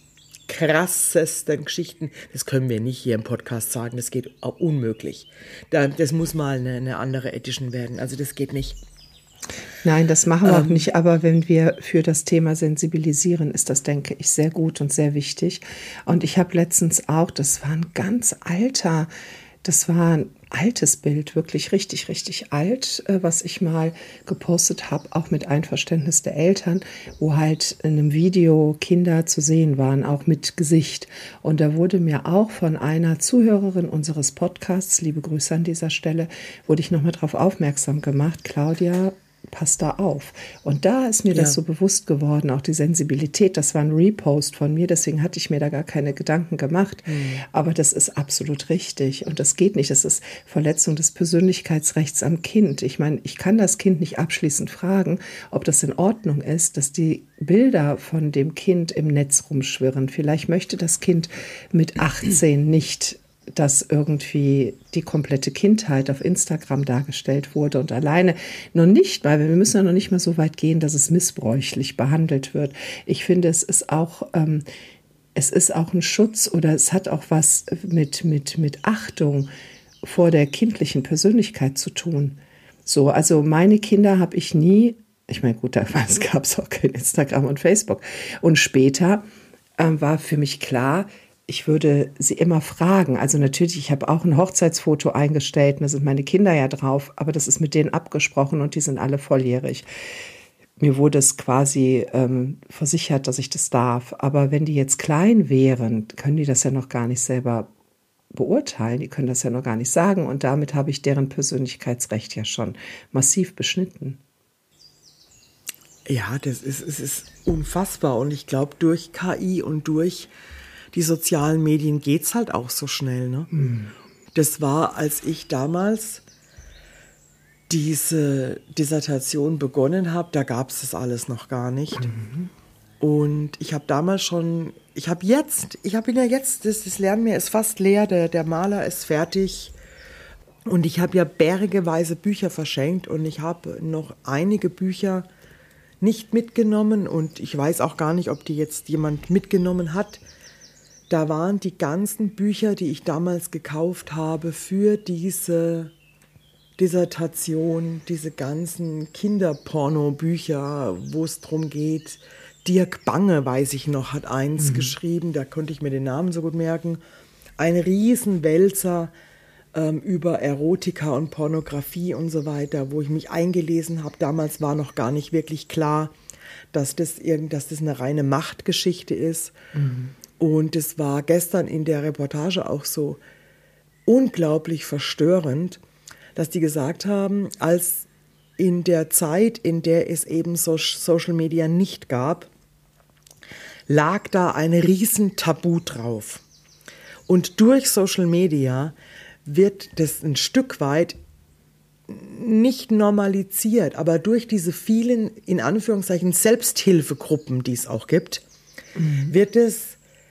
krassesten Geschichten. Das können wir nicht hier im Podcast sagen, das geht auch unmöglich. Das muss mal eine, eine andere Edition werden, also das geht nicht. Nein, das machen wir ähm, auch nicht, aber wenn wir für das Thema sensibilisieren, ist das, denke ich, sehr gut und sehr wichtig. Und ich habe letztens auch, das war ein ganz alter, das war ein altes Bild, wirklich richtig, richtig alt, was ich mal gepostet habe, auch mit Einverständnis der Eltern, wo halt in einem Video Kinder zu sehen waren, auch mit Gesicht. Und da wurde mir auch von einer Zuhörerin unseres Podcasts, liebe Grüße an dieser Stelle, wurde ich nochmal darauf aufmerksam gemacht, Claudia, pass da auf. Und da ist mir ja. das so bewusst geworden, auch die Sensibilität, das war ein Repost von mir, deswegen hatte ich mir da gar keine Gedanken gemacht. Mhm. Aber das ist absolut richtig und das geht nicht. Das ist Verletzung des Persönlichkeitsrechts am Kind. Ich meine, ich kann das Kind nicht abschließend fragen, ob das in Ordnung ist, dass die Bilder von dem Kind im Netz rumschwirren. Vielleicht möchte das Kind mit achtzehn nicht, dass irgendwie die komplette Kindheit auf Instagram dargestellt wurde und alleine noch nicht, weil wir müssen ja noch nicht mal so weit gehen, dass es missbräuchlich behandelt wird. Ich finde, es ist auch ähm, es ist auch ein Schutz oder es hat auch was mit, mit, mit Achtung vor der kindlichen Persönlichkeit zu tun. So, also meine Kinder habe ich nie, ich meine, gut, damals gab es auch kein Instagram und Facebook. Und später äh, war für mich klar, ich würde sie immer fragen. Also natürlich, ich habe auch ein Hochzeitsfoto eingestellt, und da sind meine Kinder ja drauf, aber das ist mit denen abgesprochen und die sind alle volljährig. Mir wurde es quasi ähm, versichert, dass ich das darf. Aber wenn die jetzt klein wären, können die das ja noch gar nicht selber beurteilen. Die können das ja noch gar nicht sagen. Und damit habe ich deren Persönlichkeitsrecht ja schon massiv beschnitten. Ja, das ist, es ist unfassbar. Und ich glaube, durch K I und durch die sozialen Medien geht es halt auch so schnell. Ne? Mhm. Das war, als ich damals diese Dissertation begonnen habe, da gab es das alles noch gar nicht. Mhm. Und ich habe damals schon, ich habe jetzt, ich habe ihn ja jetzt, das, das Lernmeer ist fast leer, der, der Maler ist fertig. Und ich habe ja bergeweise Bücher verschenkt und ich habe noch einige Bücher nicht mitgenommen und ich weiß auch gar nicht, ob die jetzt jemand mitgenommen hat. Da waren die ganzen Bücher, die ich damals gekauft habe für diese Dissertation, diese ganzen Kinderporno-Bücher, wo es drum geht. Dirk Bange, weiß ich noch, hat eins mhm. geschrieben, da konnte ich mir den Namen so gut merken. Ein Riesenwälzer ähm, über Erotika und Pornografie und so weiter, wo ich mich eingelesen habe. Damals war noch gar nicht wirklich klar, dass das, irgend, dass das eine reine Machtgeschichte ist. Mhm. Und es war gestern in der Reportage auch so unglaublich verstörend, dass die gesagt haben, als in der Zeit, in der es eben so Social Media nicht gab, lag da ein riesen Tabu drauf. Und durch Social Media wird das ein Stück weit nicht normalisiert, aber durch diese vielen, in Anführungszeichen, Selbsthilfegruppen, die es auch gibt, mhm. wird es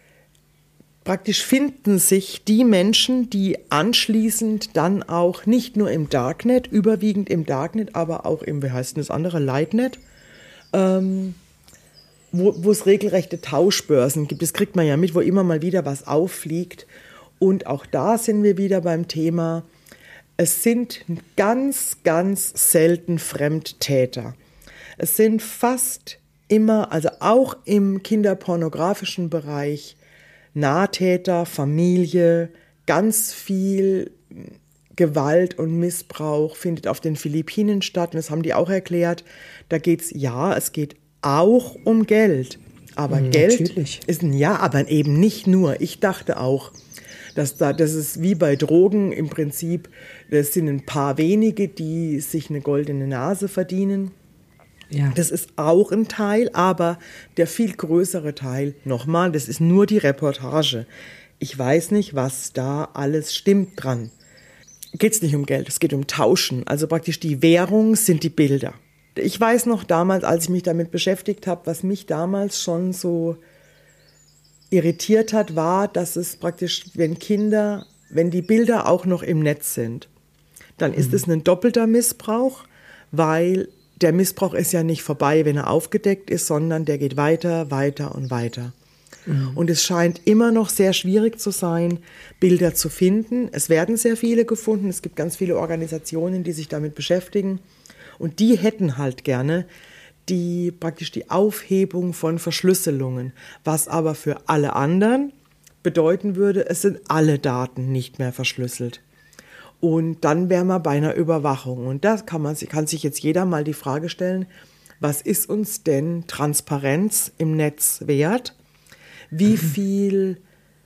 praktisch finden sich die Menschen, die anschließend dann auch nicht nur im Darknet, überwiegend im Darknet, aber auch im, wie heißt denn das andere, Lightnet, ähm, wo, wo es regelrechte Tauschbörsen gibt. Das kriegt man ja mit, wo immer mal wieder was auffliegt. Und auch da sind wir wieder beim Thema, es sind ganz, ganz selten Fremdtäter. Es sind fast immer, also auch im kinderpornografischen Bereich, Nahtäter, Familie, ganz viel Gewalt und Missbrauch findet auf den Philippinen statt. Und das haben die auch erklärt. Da geht's, ja, es geht auch um Geld. Aber mhm, Geld natürlich. Ist ein Ja, aber eben nicht nur. Ich dachte auch, dass da, das ist wie bei Drogen im Prinzip, das sind ein paar wenige, die sich eine goldene Nase verdienen. Ja. Das ist auch ein Teil, aber der viel größere Teil, nochmal, das ist nur die Reportage. Ich weiß nicht, was da alles stimmt dran. Geht es nicht um Geld, es geht um Tauschen. Also praktisch die Währung sind die Bilder. Ich weiß noch damals, als ich mich damit beschäftigt habe, was mich damals schon so irritiert hat, war, dass es praktisch, wenn Kinder, wenn die Bilder auch noch im Netz sind, dann ist es mhm. ein doppelter Missbrauch, weil der Missbrauch ist ja nicht vorbei, wenn er aufgedeckt ist, sondern der geht weiter, weiter und weiter. Mhm. Und es scheint immer noch sehr schwierig zu sein, Bilder zu finden. Es werden sehr viele gefunden. Es gibt ganz viele Organisationen, die sich damit beschäftigen. Und die hätten halt gerne die praktisch die Aufhebung von Verschlüsselungen, was aber für alle anderen bedeuten würde, es sind alle Daten nicht mehr verschlüsselt. Und dann wären wir bei einer Überwachung. Und da kann man, kann sich jetzt jeder mal die Frage stellen, was ist uns denn Transparenz im Netz wert? Wie viel,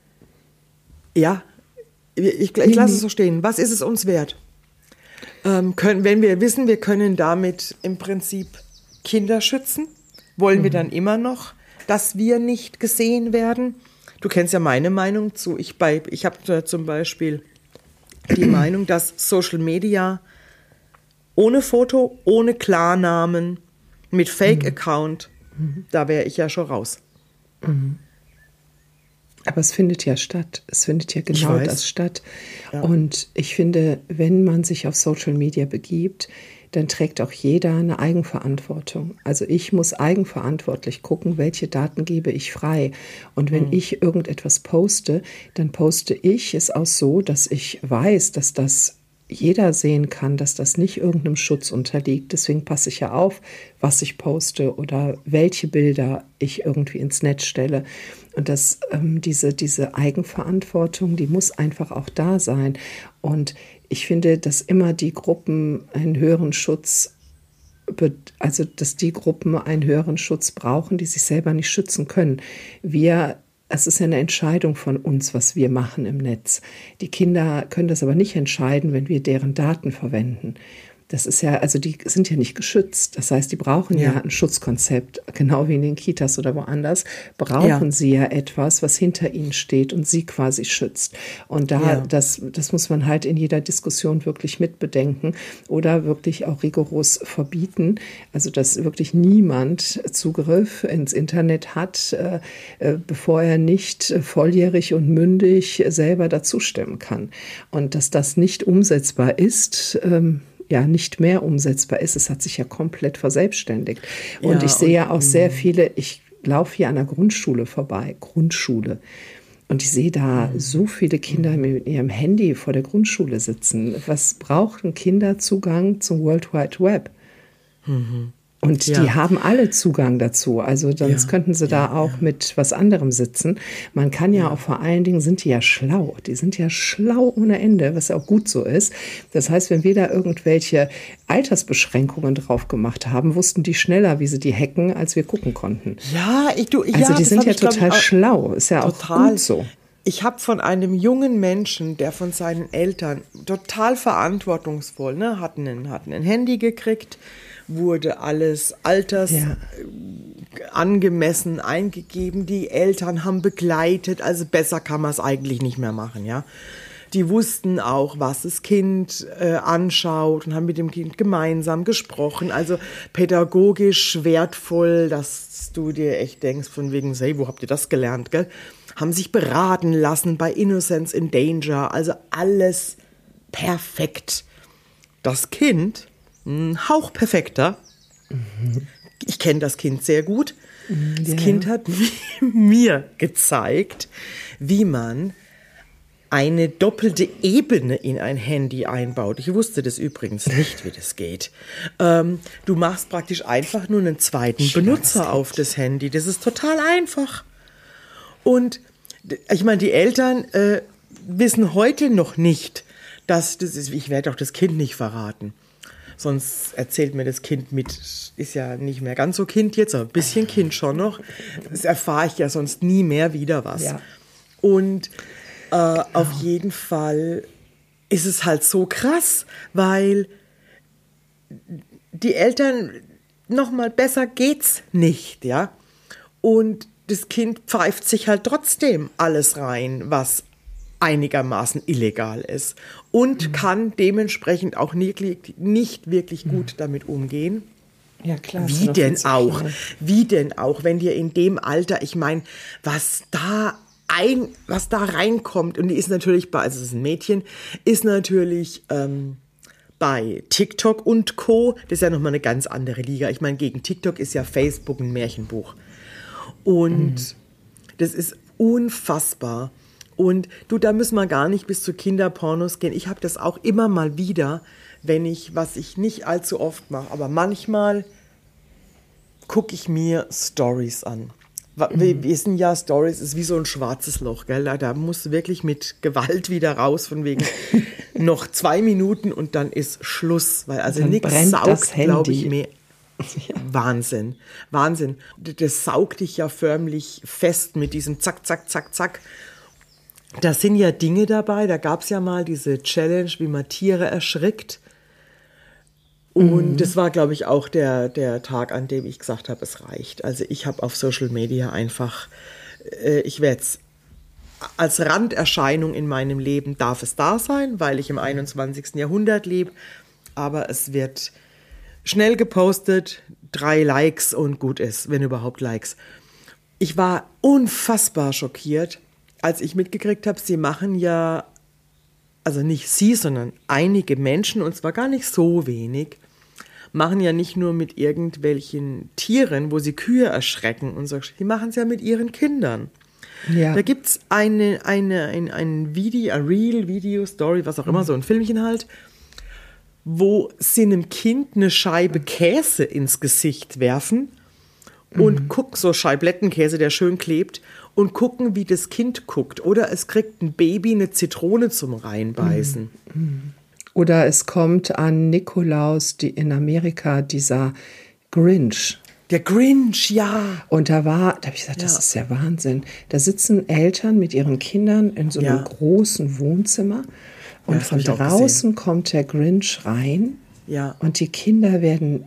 ja, ich, ich lasse es so stehen, was ist es uns wert? Ähm, können, wenn wir wissen, wir können damit im Prinzip Kinder schützen, wollen mhm. wir dann immer noch, dass wir nicht gesehen werden? Du kennst ja meine Meinung zu, ich, bei, ich habe zum Beispiel die Meinung, dass Social Media ohne Foto, ohne Klarnamen, mit Fake-Account, mhm. da wäre ich ja schon raus. Mhm. Aber es findet ja statt. Es findet ja genau das statt. Ja. Und ich finde, wenn man sich auf Social Media begibt, dann trägt auch jeder eine Eigenverantwortung. Also ich muss eigenverantwortlich gucken, welche Daten gebe ich frei. Und wenn mhm. ich irgendetwas poste, dann poste ich es auch so, dass ich weiß, dass das jeder sehen kann, dass das nicht irgendeinem Schutz unterliegt. Deswegen passe ich ja auf, was ich poste oder welche Bilder ich irgendwie ins Netz stelle. Und das, ähm, diese, diese Eigenverantwortung, die muss einfach auch da sein. Und ich finde, dass immer die Gruppen einen höheren Schutz, also dass die Gruppen einen höheren Schutz brauchen, die sich selber nicht schützen können. Wir Es ist ja eine Entscheidung von uns, was wir machen im Netz. Die Kinder können das aber nicht entscheiden, wenn wir deren Daten verwenden. Das ist ja, also die sind ja nicht geschützt. Das heißt, die brauchen ja, ja ein Schutzkonzept, genau wie in den Kitas oder woanders, brauchen ja. sie ja etwas, was hinter ihnen steht und sie quasi schützt. Und da, ja. das, das muss man halt in jeder Diskussion wirklich mitbedenken oder wirklich auch rigoros verbieten. Also, dass wirklich niemand Zugriff ins Internet hat, äh, bevor er nicht volljährig und mündig selber dazu stimmen kann. Und dass das nicht umsetzbar ist, ähm, ja nicht mehr umsetzbar ist. Es hat sich ja komplett verselbstständigt. Und ja, ich sehe ja auch sehr viele, ich laufe hier an der Grundschule vorbei, Grundschule. Und ich sehe da mhm. so viele Kinder mit ihrem Handy vor der Grundschule sitzen. Was brauchen Kinder Zugang zum World Wide Web? Mhm. Und ja. die haben alle Zugang dazu. Also sonst ja, könnten sie da ja, auch ja. mit was anderem sitzen. Man kann ja, ja auch vor allen Dingen, sind die ja schlau. Die sind ja schlau ohne Ende, was ja auch gut so ist. Das heißt, wenn wir da irgendwelche Altersbeschränkungen drauf gemacht haben, wussten die schneller, wie sie die hacken, als wir gucken konnten. Ja, ich du, ja, Also die sind ja ich, total ich, schlau. Ist ja total. Auch gut so. Ich habe von einem jungen Menschen, der von seinen Eltern total verantwortungsvoll, ne, hat ein, hat ein Handy gekriegt, wurde alles alters ja. angemessen eingegeben. Die Eltern haben begleitet, also besser kann man es eigentlich nicht mehr machen, ja. Die wussten auch, was das Kind äh, anschaut und haben mit dem Kind gemeinsam gesprochen. Also pädagogisch wertvoll, dass du dir echt denkst, von wegen, hey, wo habt ihr das gelernt, gell? Haben sich beraten lassen bei Innocence in Danger, also alles perfekt. Das Kind, ein Hauch perfekter. Mhm. Ich kenne das Kind sehr gut. Das ja. Kind hat mir gezeigt, wie man eine doppelte Ebene in ein Handy einbaut. Ich wusste das übrigens nicht, wie das geht. Ähm, du machst praktisch einfach nur einen zweiten ich Benutzer das auf das Handy. Das ist total einfach. Und ich meine, die Eltern äh, wissen heute noch nicht, dass das ist. Ich werde auch das Kind nicht verraten. Sonst erzählt mir das Kind mit, ist ja nicht mehr ganz so Kind jetzt, aber ein bisschen Kind schon noch. Das erfahre ich ja sonst nie mehr wieder was. Ja. Und äh, genau. auf jeden Fall ist es halt so krass, weil die Eltern, nochmal, besser geht's nicht, ja. Und das Kind pfeift sich halt trotzdem alles rein, was einigermaßen illegal ist und mhm. kann dementsprechend auch nicht, nicht wirklich gut mhm. damit umgehen. Ja, klar. Wie denn auch? Klein. Wie denn auch, wenn dir in dem Alter, ich meine, was da ein, was da reinkommt, und die ist natürlich bei, also es ist ein Mädchen, ist natürlich ähm, bei TikTok und Co., das ist ja nochmal eine ganz andere Liga. Ich meine, gegen TikTok ist ja Facebook ein Märchenbuch. Und mhm. das ist unfassbar. Und du, da müssen wir gar nicht bis zu Kinderpornos gehen. Ich habe das auch immer mal wieder, wenn ich, was ich nicht allzu oft mache, aber manchmal gucke ich mir Stories an. Wir wissen ja, Stories ist wie so ein schwarzes Loch, gell? Da, da musst du wirklich mit Gewalt wieder raus, von wegen noch zwei Minuten und dann ist Schluss. Weil also nichts saugt, glaube ich, mehr. Ja. Wahnsinn, Wahnsinn. Das saugt dich ja förmlich fest mit diesem Zack, Zack, Zack, Zack. Da sind ja Dinge dabei, da gab es ja mal diese Challenge, wie man Tiere erschrickt. Und mhm. das war, glaube ich, auch der, der Tag, an dem ich gesagt habe, es reicht. Also ich habe auf Social Media einfach, äh, ich werde es als Randerscheinung in meinem Leben, darf es da sein, weil ich im einundzwanzigsten Jahrhundert lebe. Aber es wird schnell gepostet, drei Likes und gut ist, wenn überhaupt Likes. Ich war unfassbar schockiert, als ich mitgekriegt habe, sie machen ja, also nicht sie, sondern einige Menschen, und zwar gar nicht so wenig, machen ja nicht nur mit irgendwelchen Tieren, wo sie Kühe erschrecken und so, die machen es ja mit ihren Kindern. Ja. Da gibt es eine, eine, ein, ein Video, ein Reel, Video, Story, was auch immer, so ein Filmchen halt, wo sie einem Kind eine Scheibe Käse ins Gesicht werfen und mhm. gucken, so Scheiblettenkäse, der schön klebt, und gucken, wie das Kind guckt. Oder es kriegt ein Baby eine Zitrone zum Reinbeißen. Mhm. Oder es kommt an Nikolaus, die in Amerika, dieser Grinch. Der Grinch, ja. Und da war, da habe ich gesagt, das ja. ist ja Wahnsinn. Da sitzen Eltern mit ihren Kindern in so einem ja. großen Wohnzimmer und ja, von draußen kommt der Grinch rein ja. und die Kinder werden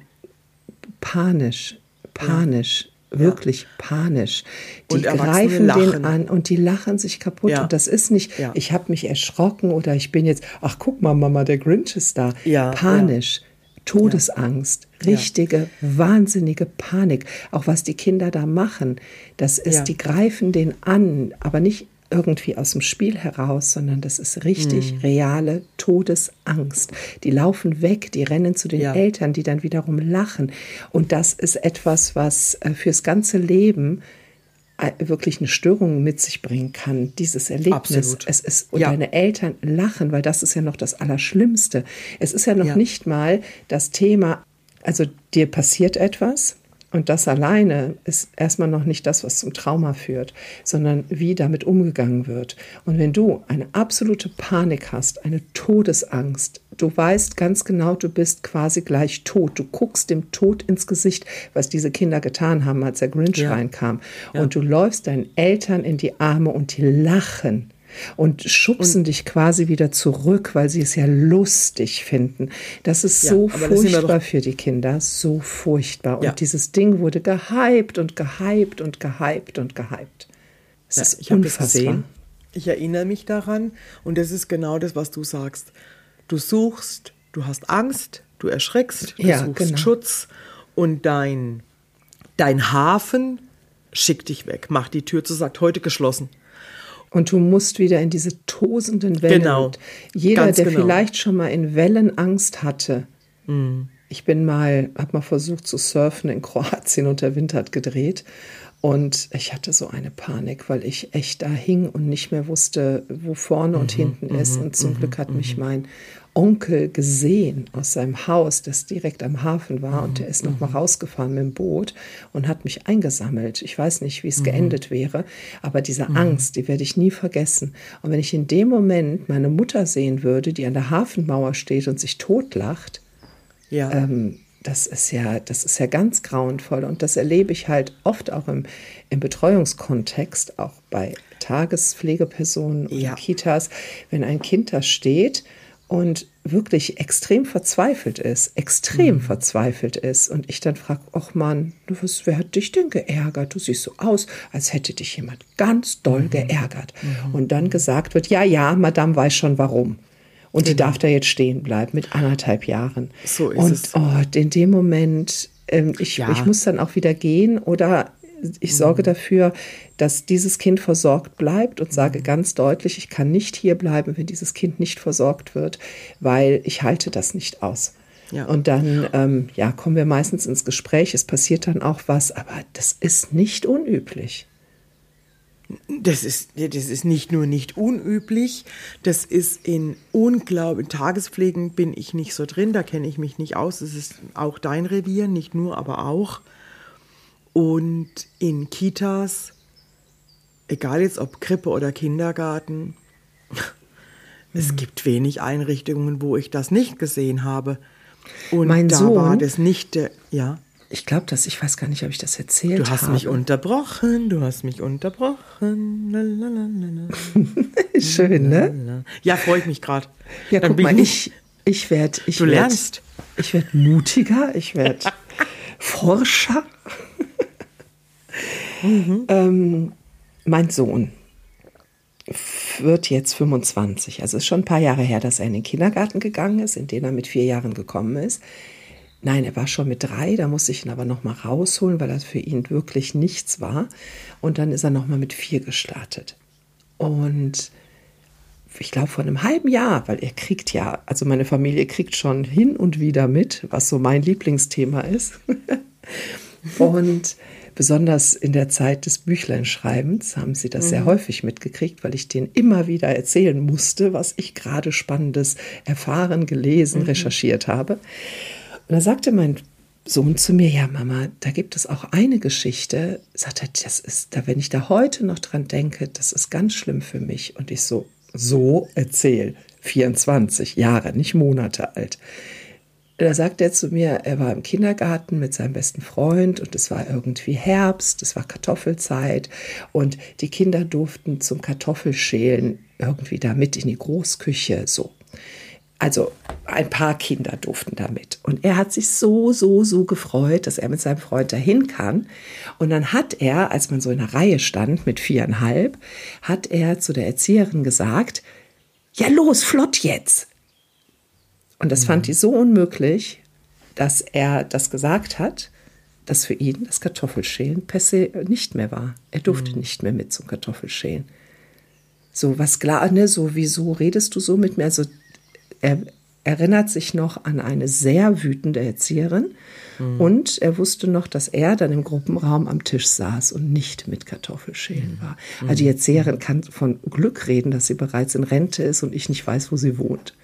panisch, panisch, ja. wirklich ja. panisch. Die greifen den an und die lachen sich kaputt. Ja. Und das ist nicht, ja. ich habe mich erschrocken oder ich bin jetzt, ach guck mal Mama, der Grinch ist da. Ja. Panisch. Ja. Todesangst, richtige, ja. wahnsinnige Panik. Auch was die Kinder da machen, das ist, ja. die greifen den an, aber nicht irgendwie aus dem Spiel heraus, sondern das ist richtig mhm. reale Todesangst. Die laufen weg, die rennen zu den ja. Eltern, die dann wiederum lachen. Und das ist etwas, was fürs ganze Leben wirklich eine Störung mit sich bringen kann, dieses Erlebnis. Absolut. Es ist, und ja. deine Eltern lachen, weil das ist ja noch das Allerschlimmste. Es ist ja noch ja. nicht mal das Thema, also dir passiert etwas und das alleine ist erstmal noch nicht das, was zum Trauma führt, sondern wie damit umgegangen wird. Und wenn du eine absolute Panik hast, eine Todesangst, du weißt ganz genau, du bist quasi gleich tot. Du guckst dem Tod ins Gesicht, was diese Kinder getan haben, als der Grinch ja. reinkam. Ja. Und du läufst deinen Eltern in die Arme und die lachen und schubsen und, dich quasi wieder zurück, weil sie es ja lustig finden. Das ist ja, so furchtbar für die Kinder, so furchtbar. Und ja. dieses Ding wurde gehypt und gehypt und gehypt und gehypt. Es ja, ist ich habe das gesehen. Ich erinnere mich daran und das ist genau das, was du sagst. Du suchst, du hast Angst, du erschreckst, du ja, suchst genau. Schutz und dein, dein Hafen schickt dich weg, macht die Tür zu, sagt heute geschlossen. Und du musst wieder in diese tosenden Wellen. Genau. Und jeder, Ganz der genau. vielleicht schon mal in Wellen Angst hatte. Mhm. Ich bin mal, habe mal versucht zu surfen in Kroatien und der Wind hat gedreht. Und ich hatte so eine Panik, weil ich echt da hing und nicht mehr wusste, wo vorne und mhm, hinten ist. Und zum mhm, Glück hat mich mein Onkel gesehen aus seinem Haus, das direkt am Hafen war. Mhm, und der ist noch mal rausgefahren mit dem Boot und hat mich eingesammelt. Ich weiß nicht, wie es mhm. geendet wäre. Aber diese mhm. Angst, die werde ich nie vergessen. Und wenn ich in dem Moment meine Mutter sehen würde, die an der Hafenmauer steht und sich totlacht, ja. ähm, Das ist ja, das ist ja ganz grauenvoll und das erlebe ich halt oft auch im, im Betreuungskontext, auch bei Tagespflegepersonen oder ja. Kitas, wenn ein Kind da steht und wirklich extrem verzweifelt ist, extrem mhm. verzweifelt ist und ich dann frage, ach Mann, du, was, wer hat dich denn geärgert? Du siehst so aus, als hätte dich jemand ganz doll mhm. geärgert. Mhm. Und dann gesagt wird, ja, ja, Madame weiß schon warum. Und die genau. darf da jetzt stehen bleiben mit anderthalb Jahren. So ist und, es. Oh, in dem Moment, ähm, ich, ja. ich muss dann auch wieder gehen oder ich sorge mhm. dafür, dass dieses Kind versorgt bleibt und sage mhm. ganz deutlich, ich kann nicht hier bleiben, wenn dieses Kind nicht versorgt wird, weil ich halte das nicht aus. Ja. Und dann ähm, ja, kommen wir meistens ins Gespräch, es passiert dann auch was, aber das ist nicht unüblich. Das ist, das ist nicht nur nicht unüblich, das ist in unglaublichen Tagespflegen bin ich nicht so drin, da kenne ich mich nicht aus. Das ist auch dein Revier, nicht nur, aber auch. Und in Kitas, egal jetzt ob Krippe oder Kindergarten, mhm. es gibt wenig Einrichtungen, wo ich das nicht gesehen habe. Und mein da Sohn, war das nicht der, ja. Ich glaube, dass ich weiß gar nicht, ob ich das erzählt habe. Du hast habe. mich unterbrochen, du hast mich unterbrochen. Lalalala. Schön, ne? Ja, freue ich mich gerade. Ja, Dann guck mal, ich, ich werde... Ich du werd, lernst. Ich werde mutiger, ich werde Forscher. mhm. ähm, mein Sohn wird jetzt fünfundzwanzig. Also es ist schon ein paar Jahre her, dass er in den Kindergarten gegangen ist, in den er mit vier Jahren gekommen ist. Nein, er war schon mit drei, da musste ich ihn aber noch mal rausholen, weil das für ihn wirklich nichts war. Und dann ist er noch mal mit vier gestartet. Und ich glaube, vor einem halben Jahr, weil er kriegt ja, also meine Familie kriegt schon hin und wieder mit, was so mein Lieblingsthema ist. Und besonders in der Zeit des Büchleinschreibens haben sie das mhm. sehr häufig mitgekriegt, weil ich denen immer wieder erzählen musste, was ich gerade Spannendes erfahren, gelesen, mhm. recherchiert habe. Und da sagte mein Sohn zu mir, ja Mama, da gibt es auch eine Geschichte, sagt er, das ist, da, wenn ich da heute noch dran denke, das ist ganz schlimm für mich. Und ich so, so erzähl, vierundzwanzig Jahre, nicht Monate alt. Da sagt er zu mir, er war im Kindergarten mit seinem besten Freund und es war irgendwie Herbst, es war Kartoffelzeit und die Kinder durften zum Kartoffelschälen irgendwie da mit in die Großküche, so. Also ein paar Kinder durften da mit. Und er hat sich so, so, so gefreut, dass er mit seinem Freund dahin kann. Und dann hat er, als man so in einer Reihe stand mit viereinhalb, hat er zu der Erzieherin gesagt, ja los, flott jetzt. Und das fand die so unmöglich, dass er das gesagt hat, dass für ihn das Kartoffelschälen per se nicht mehr war. Er durfte mhm. nicht mehr mit zum Kartoffelschälen. So, was klar, ne, so, wieso redest du so mit mir? Also, er erinnert sich noch an eine sehr wütende Erzieherin mhm. und er wusste noch, dass er dann im Gruppenraum am Tisch saß und nicht mit Kartoffelschälen war. Mhm. Also, die Erzieherin kann von Glück reden, dass sie bereits in Rente ist und ich nicht weiß, wo sie wohnt.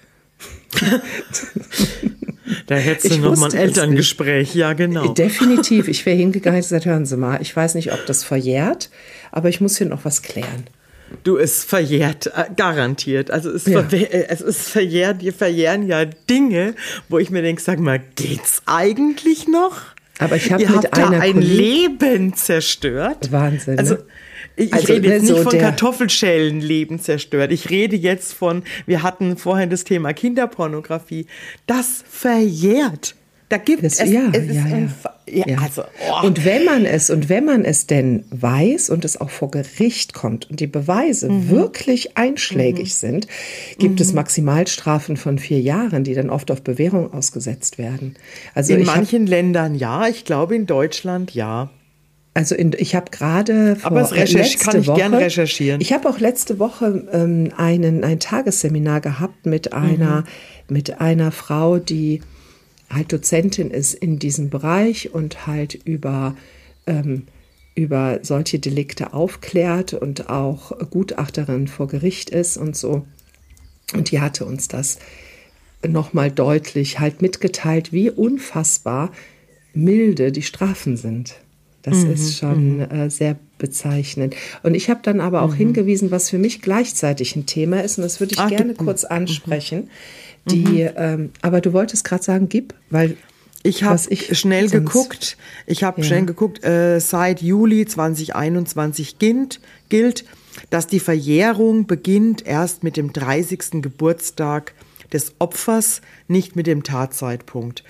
Da hättest du noch mal ein Elterngespräch, ja genau. Definitiv, ich wäre hingegangen und gesagt, hören Sie mal, ich weiß nicht, ob das verjährt, aber ich muss hier noch was klären. Du, es verjährt, äh, garantiert. Also es, Ja. verwe- äh, es ist verjährt, die verjähren ja Dinge, wo ich mir denke, sag mal, geht's eigentlich noch? Aber ich habe Ihr mit habt da einer ein Kollegin- Leben zerstört. Wahnsinn, Also ne? ich, ich Also, rede jetzt ne, nicht so von der- Kartoffelschälenleben zerstört. Ich rede jetzt von, wir hatten vorhin das Thema Kinderpornografie. Das verjährt. Da gibt Das, es, ja, es ist ja, ja. unfa- ja, Ja. also, oh. Und wenn man es und wenn man es denn weiß und es auch vor Gericht kommt und die Beweise Mhm. wirklich einschlägig mhm. sind, gibt mhm. es Maximalstrafen von vier Jahren, die dann oft auf Bewährung ausgesetzt werden. Also in ich manchen Ländern ja, ich glaube in Deutschland ja. Also in, ich habe gerade vor Aber das recherch- letzte kann ich Woche, gern recherchieren. Ich habe auch letzte Woche ähm, einen, ein Tagesseminar gehabt mit einer, mhm. mit einer Frau, die halt Dozentin ist in diesem Bereich und halt über, ähm, über solche Delikte aufklärt und auch Gutachterin vor Gericht ist und so. Und die hatte uns das nochmal deutlich halt mitgeteilt, wie unfassbar milde die Strafen sind. Das mhm, ist schon mhm. äh, sehr bezeichnend. Und ich habe dann aber auch mhm. hingewiesen, was für mich gleichzeitig ein Thema ist, und das würde ich Ach, gerne du, kurz ansprechen. Mhm. Die, mhm. ähm, aber du wolltest gerade sagen, gib, weil ich habe schnell sonst, geguckt. Ich habe ja. schnell geguckt. Äh, seit Juli zwanzig einundzwanzig gilt, gilt, dass die Verjährung beginnt erst mit dem dreißigsten Geburtstag des Opfers, nicht mit dem Tatzeitpunkt.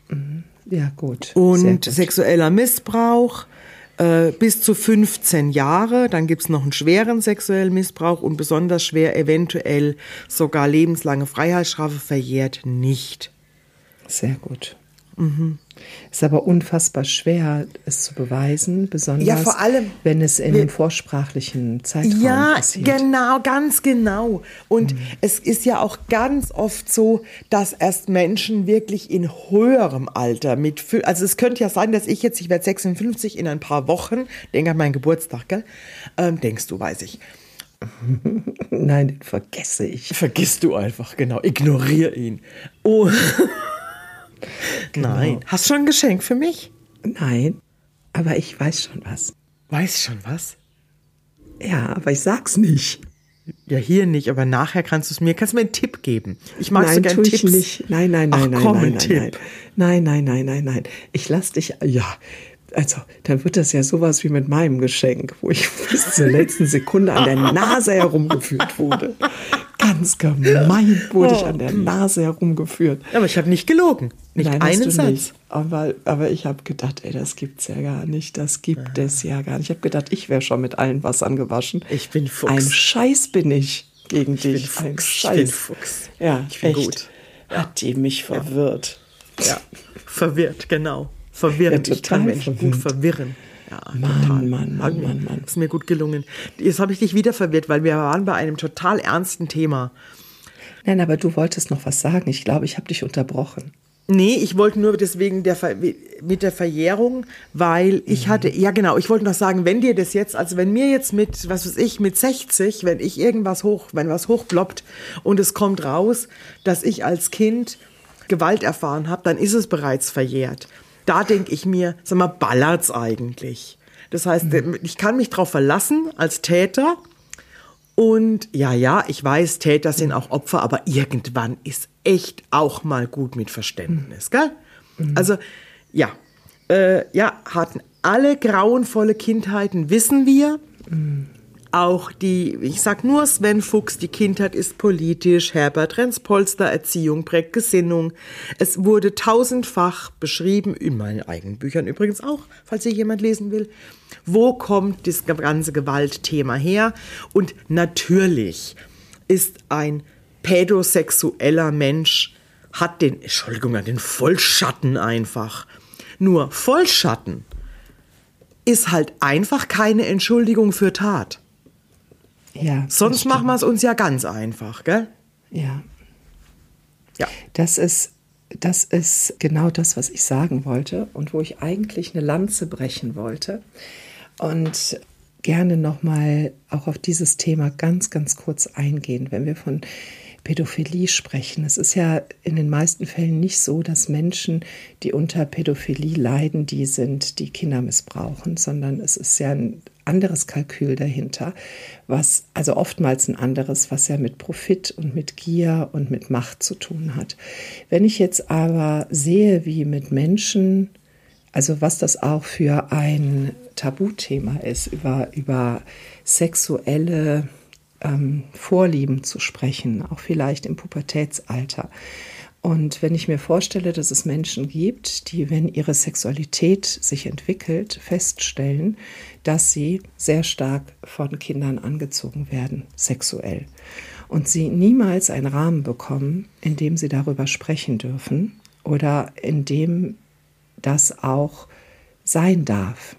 Ja, gut. Und gut. Sexueller Missbrauch äh, bis zu fünfzehn Jahre. Dann gibt's noch einen schweren sexuellen Missbrauch und besonders schwer eventuell sogar lebenslange Freiheitsstrafe, verjährt nicht. Sehr gut. Mhm. Ist aber unfassbar schwer, es zu beweisen, besonders ja, vor allem, wenn es in einem vorsprachlichen Zeitraum ja, passiert. Ja, genau, ganz genau. Und mhm. es ist ja auch ganz oft so, dass erst Menschen wirklich in höherem Alter mit, also es könnte ja sein, dass ich jetzt, ich werde sechsundfünfzig in ein paar Wochen, denke an meinen Geburtstag, gell? Ähm, denkst du, weiß ich. Nein, den vergesse ich. Vergisst du einfach, genau, ignoriere ihn. Oh. Genau. Nein. Hast du schon ein Geschenk für mich? Nein, aber ich weiß schon was. Weiß schon was? Ja, aber ich sag's nicht. Ja, hier nicht, aber nachher kannst du es mir, kannst du mir einen Tipp geben. Ich mag nein, so gerne Tipps. Ich nicht. Nein, nein, nein, Ach, nein, komm, nein, ein nein, Tipp. nein, nein, nein, nein, nein. Ich lass dich, ja, also, dann wird das ja sowas wie mit meinem Geschenk, wo ich bis zur letzten Sekunde an der Nase herumgeführt wurde. Ganz gemein wurde ich an der Nase herumgeführt. Aber ich habe nicht gelogen. Nicht Nein, einen Satz. Nicht. Aber, aber ich habe gedacht, ey, das gibt's ja gar nicht. Das gibt es ja gar nicht. Ich habe gedacht, ich wäre schon mit allen Wassern gewaschen. Ich bin Fuchs. Ein Scheiß bin ich gegen ich dich. Bin Ein Fuchs. Scheiß. Ich bin Fuchs. Ja, ich bin echt. gut. Hat die mich verwirrt. Ja, verwirrt, genau. Verwirrend. Ja, ich kann Menschen verwirrt. gut verwirren. Ja, Mann, total. Mann, Mann, Mann, Mann. Ist mir gut gelungen. Jetzt habe ich dich wieder verwirrt, weil wir waren bei einem total ernsten Thema. Nein, aber du wolltest noch was sagen. Ich glaube, ich habe dich unterbrochen. Nee, ich wollte nur deswegen der Ver- mit der Verjährung, weil ich hatte, ja genau, ich wollte noch sagen, wenn dir das jetzt, also wenn mir jetzt mit, was weiß ich, mit sechzig, wenn ich irgendwas hoch, wenn was hochploppt und es kommt raus, dass ich als Kind Gewalt erfahren habe, dann ist es bereits verjährt. Da denke ich mir, sag mal, ballert's eigentlich? Das heißt, mhm. ich kann mich drauf verlassen als Täter und ja, ja, ich weiß, Täter sind auch Opfer, aber irgendwann ist echt auch mal gut mit Verständnis, gell? Mhm. Also, ja, äh, ja, hatten alle grauenvolle Kindheiten, wissen wir. Mhm. Auch die, ich sag nur Sven Fuchs, die Kindheit ist politisch, Herbert Renz-Polster, Erziehung prägt Gesinnung. Es wurde tausendfach beschrieben, in meinen eigenen Büchern übrigens auch, falls hier jemand lesen will. Wo kommt das ganze Gewaltthema her? Und natürlich ist ein pädosexueller Mensch, hat den, Entschuldigung, den Vollschatten einfach. Nur Vollschatten ist halt einfach keine Entschuldigung für Tat. Ja, sonst machen wir es uns ja ganz einfach, gell? Ja. Ja. Das ist, das ist genau das, was ich sagen wollte und wo ich eigentlich eine Lanze brechen wollte. Und gerne nochmal auch auf dieses Thema ganz, ganz kurz eingehen, wenn wir von Pädophilie sprechen. Es ist ja in den meisten Fällen nicht so, dass Menschen, die unter Pädophilie leiden, die sind, die Kinder missbrauchen, sondern es ist ja ein anderes Kalkül dahinter, was, also oftmals ein anderes, was ja mit Profit und mit Gier und mit Macht zu tun hat. Wenn ich jetzt aber sehe, wie mit Menschen, also was das auch für ein Tabuthema ist, über, über sexuelle ähm, Vorlieben zu sprechen, auch vielleicht im Pubertätsalter. Und wenn ich mir vorstelle, dass es Menschen gibt, die, wenn ihre Sexualität sich entwickelt, feststellen, dass sie sehr stark von Kindern angezogen werden, sexuell. Und sie niemals einen Rahmen bekommen, in dem sie darüber sprechen dürfen oder in dem das auch sein darf,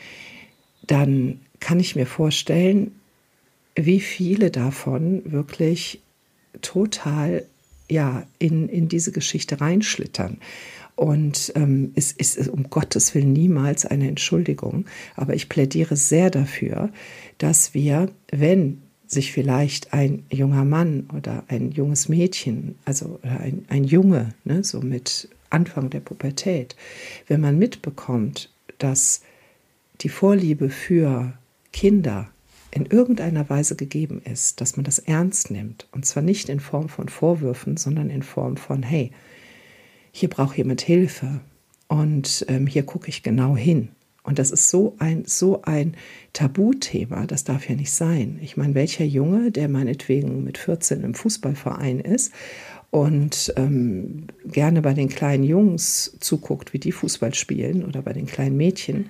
dann kann ich mir vorstellen, wie viele davon wirklich total ja, in, in diese Geschichte reinschlittern. Und ähm, es ist um Gottes Willen niemals eine Entschuldigung. Aber ich plädiere sehr dafür, dass wir, wenn sich vielleicht ein junger Mann oder ein junges Mädchen, also ein, ein Junge, ne, so mit Anfang der Pubertät, wenn man mitbekommt, dass die Vorliebe für Kinder in irgendeiner Weise gegeben ist, dass man das ernst nimmt. Und zwar nicht in Form von Vorwürfen, sondern in Form von, hey, hier braucht jemand Hilfe und ähm, hier gucke ich genau hin. Und das ist so ein, so ein Tabuthema, das darf ja nicht sein. Ich meine, welcher Junge, der meinetwegen mit vierzehn im Fußballverein ist und ähm, gerne bei den kleinen Jungs zuguckt, wie die Fußball spielen oder bei den kleinen Mädchen,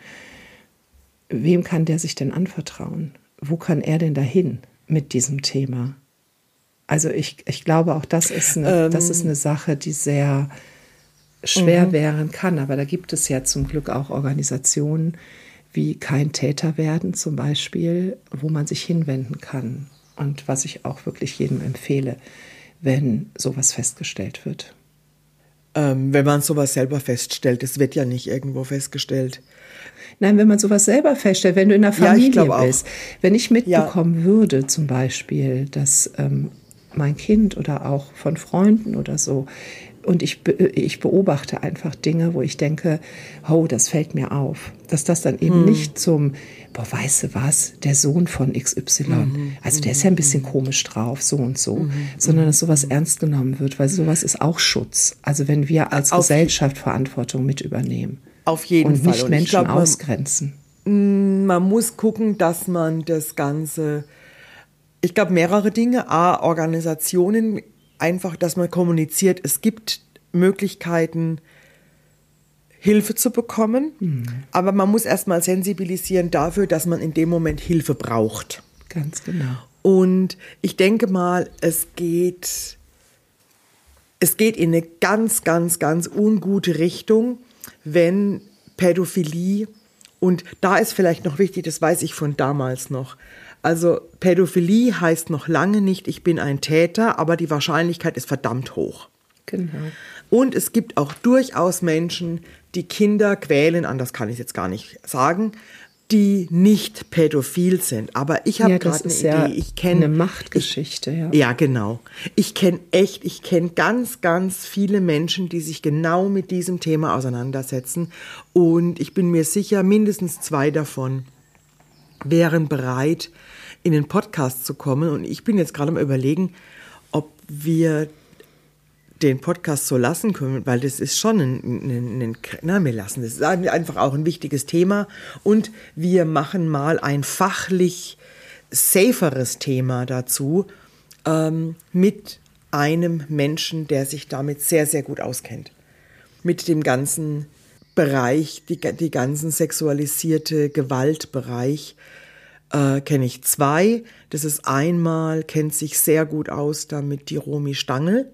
wem kann der sich denn anvertrauen? Wo kann er denn dahin mit diesem Thema? Also ich, ich glaube, auch das ist eine, ähm, das ist eine Sache, die sehr schwer mhm. werden kann. Aber da gibt es ja zum Glück auch Organisationen wie Kein Täter werden zum Beispiel, wo man sich hinwenden kann. Und was ich auch wirklich jedem empfehle, wenn sowas festgestellt wird. Ähm, wenn man sowas selber feststellt, es wird ja nicht irgendwo festgestellt. Nein, wenn man sowas selber feststellt, wenn du in der Familie ja, bist. Wenn ich mitbekommen ja. würde zum Beispiel, dass ähm, mein Kind oder auch von Freunden oder so, und ich, be- ich beobachte einfach Dinge, wo ich denke, oh, das fällt mir auf. Dass das dann eben hm. nicht zum, boah, weißt du was, der Sohn von X Y, mhm. also der ist ja ein bisschen komisch drauf, so und so, mhm. sondern dass sowas ernst genommen wird, weil sowas ist auch Schutz. Also wenn wir als auf Gesellschaft Verantwortung mit übernehmen. Auf jeden und Fall. Nicht und Menschen glaub, man, ausgrenzen. Man muss gucken, dass man das Ganze, ich glaube mehrere Dinge, A, Organisationen, einfach, dass man kommuniziert, es gibt Möglichkeiten, Hilfe zu bekommen, mhm. aber man muss erstmal sensibilisieren dafür, dass man in dem Moment Hilfe braucht. Ganz genau. Und ich denke mal, es geht, es geht in eine ganz, ganz, ganz ungute Richtung, wenn Pädophilie Und da ist vielleicht noch wichtig, das weiß ich von damals noch. Also Pädophilie heißt noch lange nicht, ich bin ein Täter, aber die Wahrscheinlichkeit ist verdammt hoch. Genau. Und es gibt auch durchaus Menschen, die Kinder quälen, anders kann ich es jetzt gar nicht sagen, die nicht pädophil sind. Aber ich habe Ja, gerade das eine ist ja Idee. Ich kenne eine Machtgeschichte, ja. Ja, genau. Ich kenne echt, ich kenne ganz, ganz viele Menschen, die sich genau mit diesem Thema auseinandersetzen. Und ich bin mir sicher, mindestens zwei davon wären bereit, in den Podcast zu kommen. Und ich bin jetzt gerade am Überlegen, ob wir den Podcast so lassen können, weil das ist schon ein, ein, ein, na, wir lassen das, ist einfach auch ein wichtiges Thema und wir machen mal ein fachlich saferes Thema dazu ähm, mit einem Menschen, der sich damit sehr, sehr gut auskennt. Mit dem ganzen Bereich, die, die ganzen sexualisierte Gewaltbereich äh, kenne ich zwei. Das ist einmal, kennt sich sehr gut aus damit die Romy Stangl.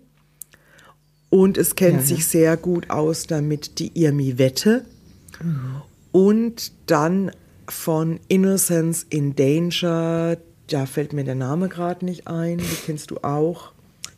Und es kennt ja, sich ja. sehr gut aus damit die Irmi Wette. Mhm. Und dann von Innocence in Danger, da fällt mir der Name gerade nicht ein, die kennst du auch.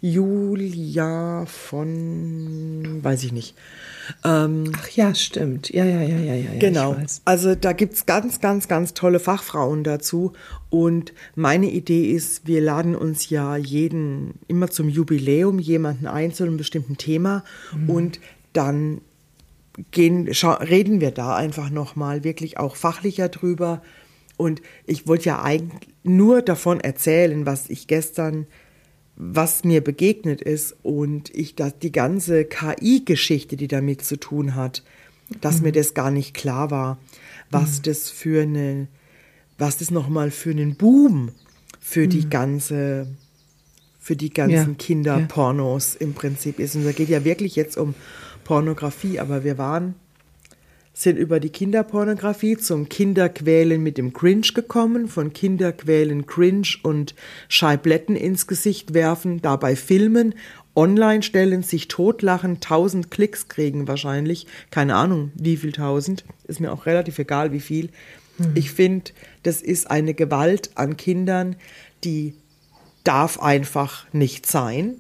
Julia von, weiß ich nicht. Ähm, Ach ja, stimmt. Ja, ja, ja, ja, ja. Genau. Ich weiß. Also da gibt's ganz, ganz, ganz tolle Fachfrauen dazu. Und meine Idee ist, wir laden uns ja jeden, immer zum Jubiläum jemanden ein zu einem bestimmten Thema. Mhm. Und dann gehen, scha- reden wir da einfach nochmal wirklich auch fachlicher drüber. Und ich wollte ja eigentlich nur davon erzählen, was ich gestern was mir begegnet ist und ich das, die ganze K I-Geschichte, die damit zu tun hat, dass mhm. mir das gar nicht klar war, was mhm. das für eine, was das nochmal für einen Boom für mhm. die ganze, für die ganzen ja. Kinderpornos ja. im Prinzip ist. Und da geht ja wirklich jetzt um Pornografie, aber wir waren sind über die Kinderpornografie zum Kinderquälen mit dem Cringe gekommen, von Kinderquälen, Cringe und Scheibletten ins Gesicht werfen, dabei filmen, online stellen, sich totlachen, tausend Klicks kriegen wahrscheinlich, keine Ahnung wie viel tausend, ist mir auch relativ egal wie viel. Mhm. Ich finde, das ist eine Gewalt an Kindern, die darf einfach nicht sein.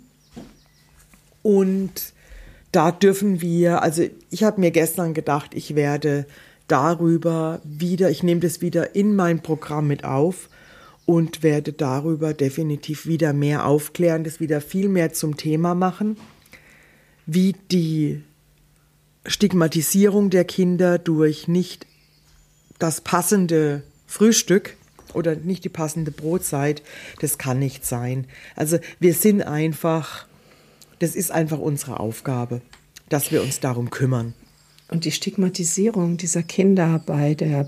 Und da dürfen wir, also ich habe mir gestern gedacht, ich werde darüber wieder, ich nehme das wieder in mein Programm mit auf und werde darüber definitiv wieder mehr aufklären, das wieder viel mehr zum Thema machen, wie die Stigmatisierung der Kinder durch nicht das passende Frühstück oder nicht die passende Brotzeit, das kann nicht sein. Also wir sind einfach... Das ist einfach unsere Aufgabe, dass wir uns darum kümmern. Und die Stigmatisierung dieser Kinder bei der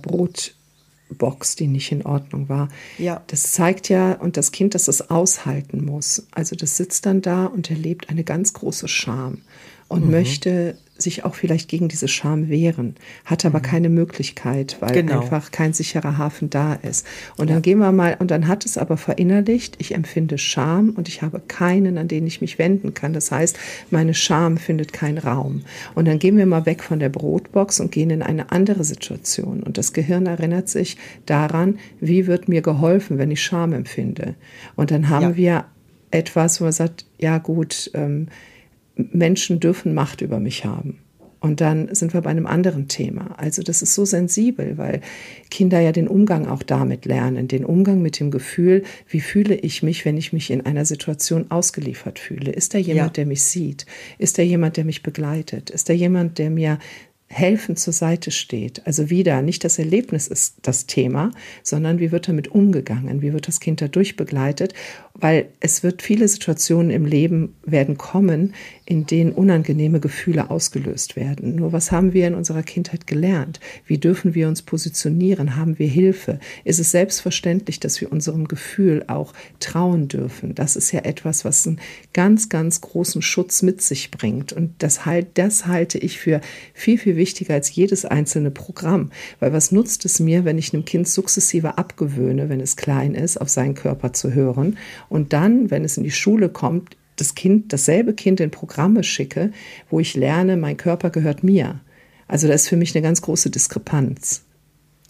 Brotbox, die nicht in Ordnung war, ja. das zeigt ja, und das Kind, dass es aushalten muss. Also das sitzt dann da und erlebt eine ganz große Scham und mhm. möchte sich auch vielleicht gegen diese Scham wehren, hat aber mhm. keine Möglichkeit, weil genau. einfach kein sicherer Hafen da ist. Und ja. dann gehen wir mal, und dann hat es aber verinnerlicht, ich empfinde Scham und ich habe keinen, an den ich mich wenden kann. Das heißt, meine Scham findet keinen Raum. Und dann gehen wir mal weg von der Brotbox und gehen in eine andere Situation. Und das Gehirn erinnert sich daran, wie wird mir geholfen, wenn ich Scham empfinde. Und dann haben ja. wir etwas, wo man sagt, ja gut, ähm, Menschen dürfen Macht über mich haben. Und dann sind wir bei einem anderen Thema. Also das ist so sensibel, weil Kinder ja den Umgang auch damit lernen, den Umgang mit dem Gefühl, wie fühle ich mich, wenn ich mich in einer Situation ausgeliefert fühle? Ist da jemand, ja. der mich sieht? Ist da jemand, der mich begleitet? Ist da jemand, der mir helfend zur Seite steht? Also wieder, nicht das Erlebnis ist das Thema, sondern wie wird damit umgegangen? Wie wird das Kind dadurch begleitet? Weil es wird viele Situationen im Leben werden kommen, in denen unangenehme Gefühle ausgelöst werden. Nur was haben wir in unserer Kindheit gelernt? Wie dürfen wir uns positionieren? Haben wir Hilfe? Ist es selbstverständlich, dass wir unserem Gefühl auch trauen dürfen? Das ist ja etwas, was einen ganz, ganz großen Schutz mit sich bringt. Und das, halt, das halte ich für viel, viel wichtiger als jedes einzelne Programm. Weil was nutzt es mir, wenn ich einem Kind sukzessive abgewöhne, wenn es klein ist, auf seinen Körper zu hören und dann, wenn es in die Schule kommt, das Kind, dasselbe Kind in Programme schicke, wo ich lerne, mein Körper gehört mir. Also da ist für mich eine ganz große Diskrepanz.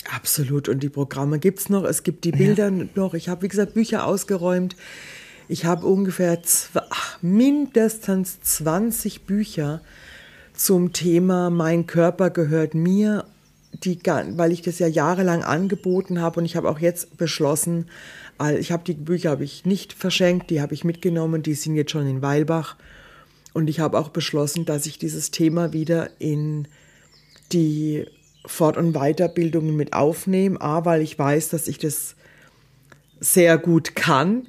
Absolut. Und die Programme gibt's noch. Es gibt die Bilder ja. noch. Ich habe, wie gesagt, Bücher ausgeräumt. Ich habe ungefähr zwei, ach, mindestens zwanzig Bücher zum Thema Mein Körper gehört mir, die, weil ich das ja jahrelang angeboten habe. Und ich habe auch jetzt beschlossen, ich habe die Bücher habe ich nicht verschenkt, die habe ich mitgenommen, die sind jetzt schon in Weilbach. Und ich habe auch beschlossen, dass ich dieses Thema wieder in die Fort- und Weiterbildungen mit aufnehme. A, weil ich weiß, dass ich das sehr gut kann,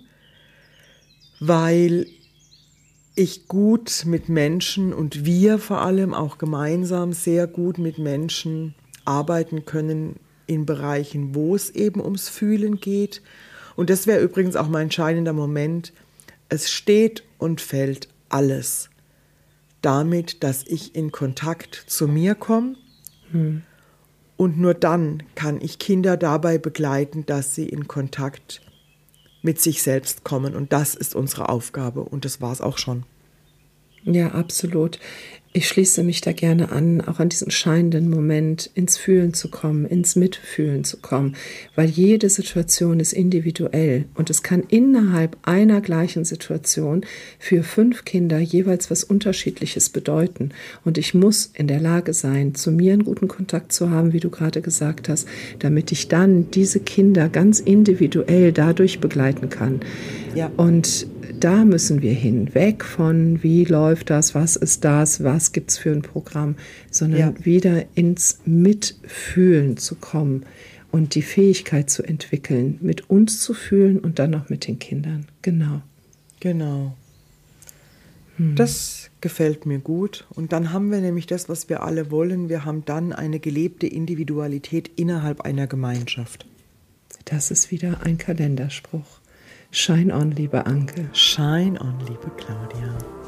weil ich gut mit Menschen und wir vor allem auch gemeinsam sehr gut mit Menschen arbeiten können in Bereichen, wo es eben ums Fühlen geht. Und das wäre übrigens auch mein entscheidender Moment. Es steht und fällt alles damit, dass ich in Kontakt zu mir komme. Hm. Und nur dann kann ich Kinder dabei begleiten, dass sie in Kontakt mit sich selbst kommen. Und das ist unsere Aufgabe. Und das war es auch schon. Ja, absolut. Ich schließe mich da gerne an, auch an diesen scheinenden Moment, ins Fühlen zu kommen, ins Mitfühlen zu kommen, weil jede Situation ist individuell und es kann innerhalb einer gleichen Situation für fünf Kinder jeweils was Unterschiedliches bedeuten. Und ich muss in der Lage sein, zu mir einen guten Kontakt zu haben, wie du gerade gesagt hast, damit ich dann diese Kinder ganz individuell dadurch begleiten kann. Ja. Und da müssen wir hin, weg von wie läuft das, was ist das, was gibt es für ein Programm, sondern ja. wieder ins Mitfühlen zu kommen und die Fähigkeit zu entwickeln, mit uns zu fühlen und dann noch mit den Kindern. Genau. Genau. Hm. Das gefällt mir gut. Und dann haben wir nämlich das, was wir alle wollen. Wir haben dann eine gelebte Individualität innerhalb einer Gemeinschaft. Das ist wieder ein Kalenderspruch. Shine on, liebe Anke. Shine on, liebe Claudia.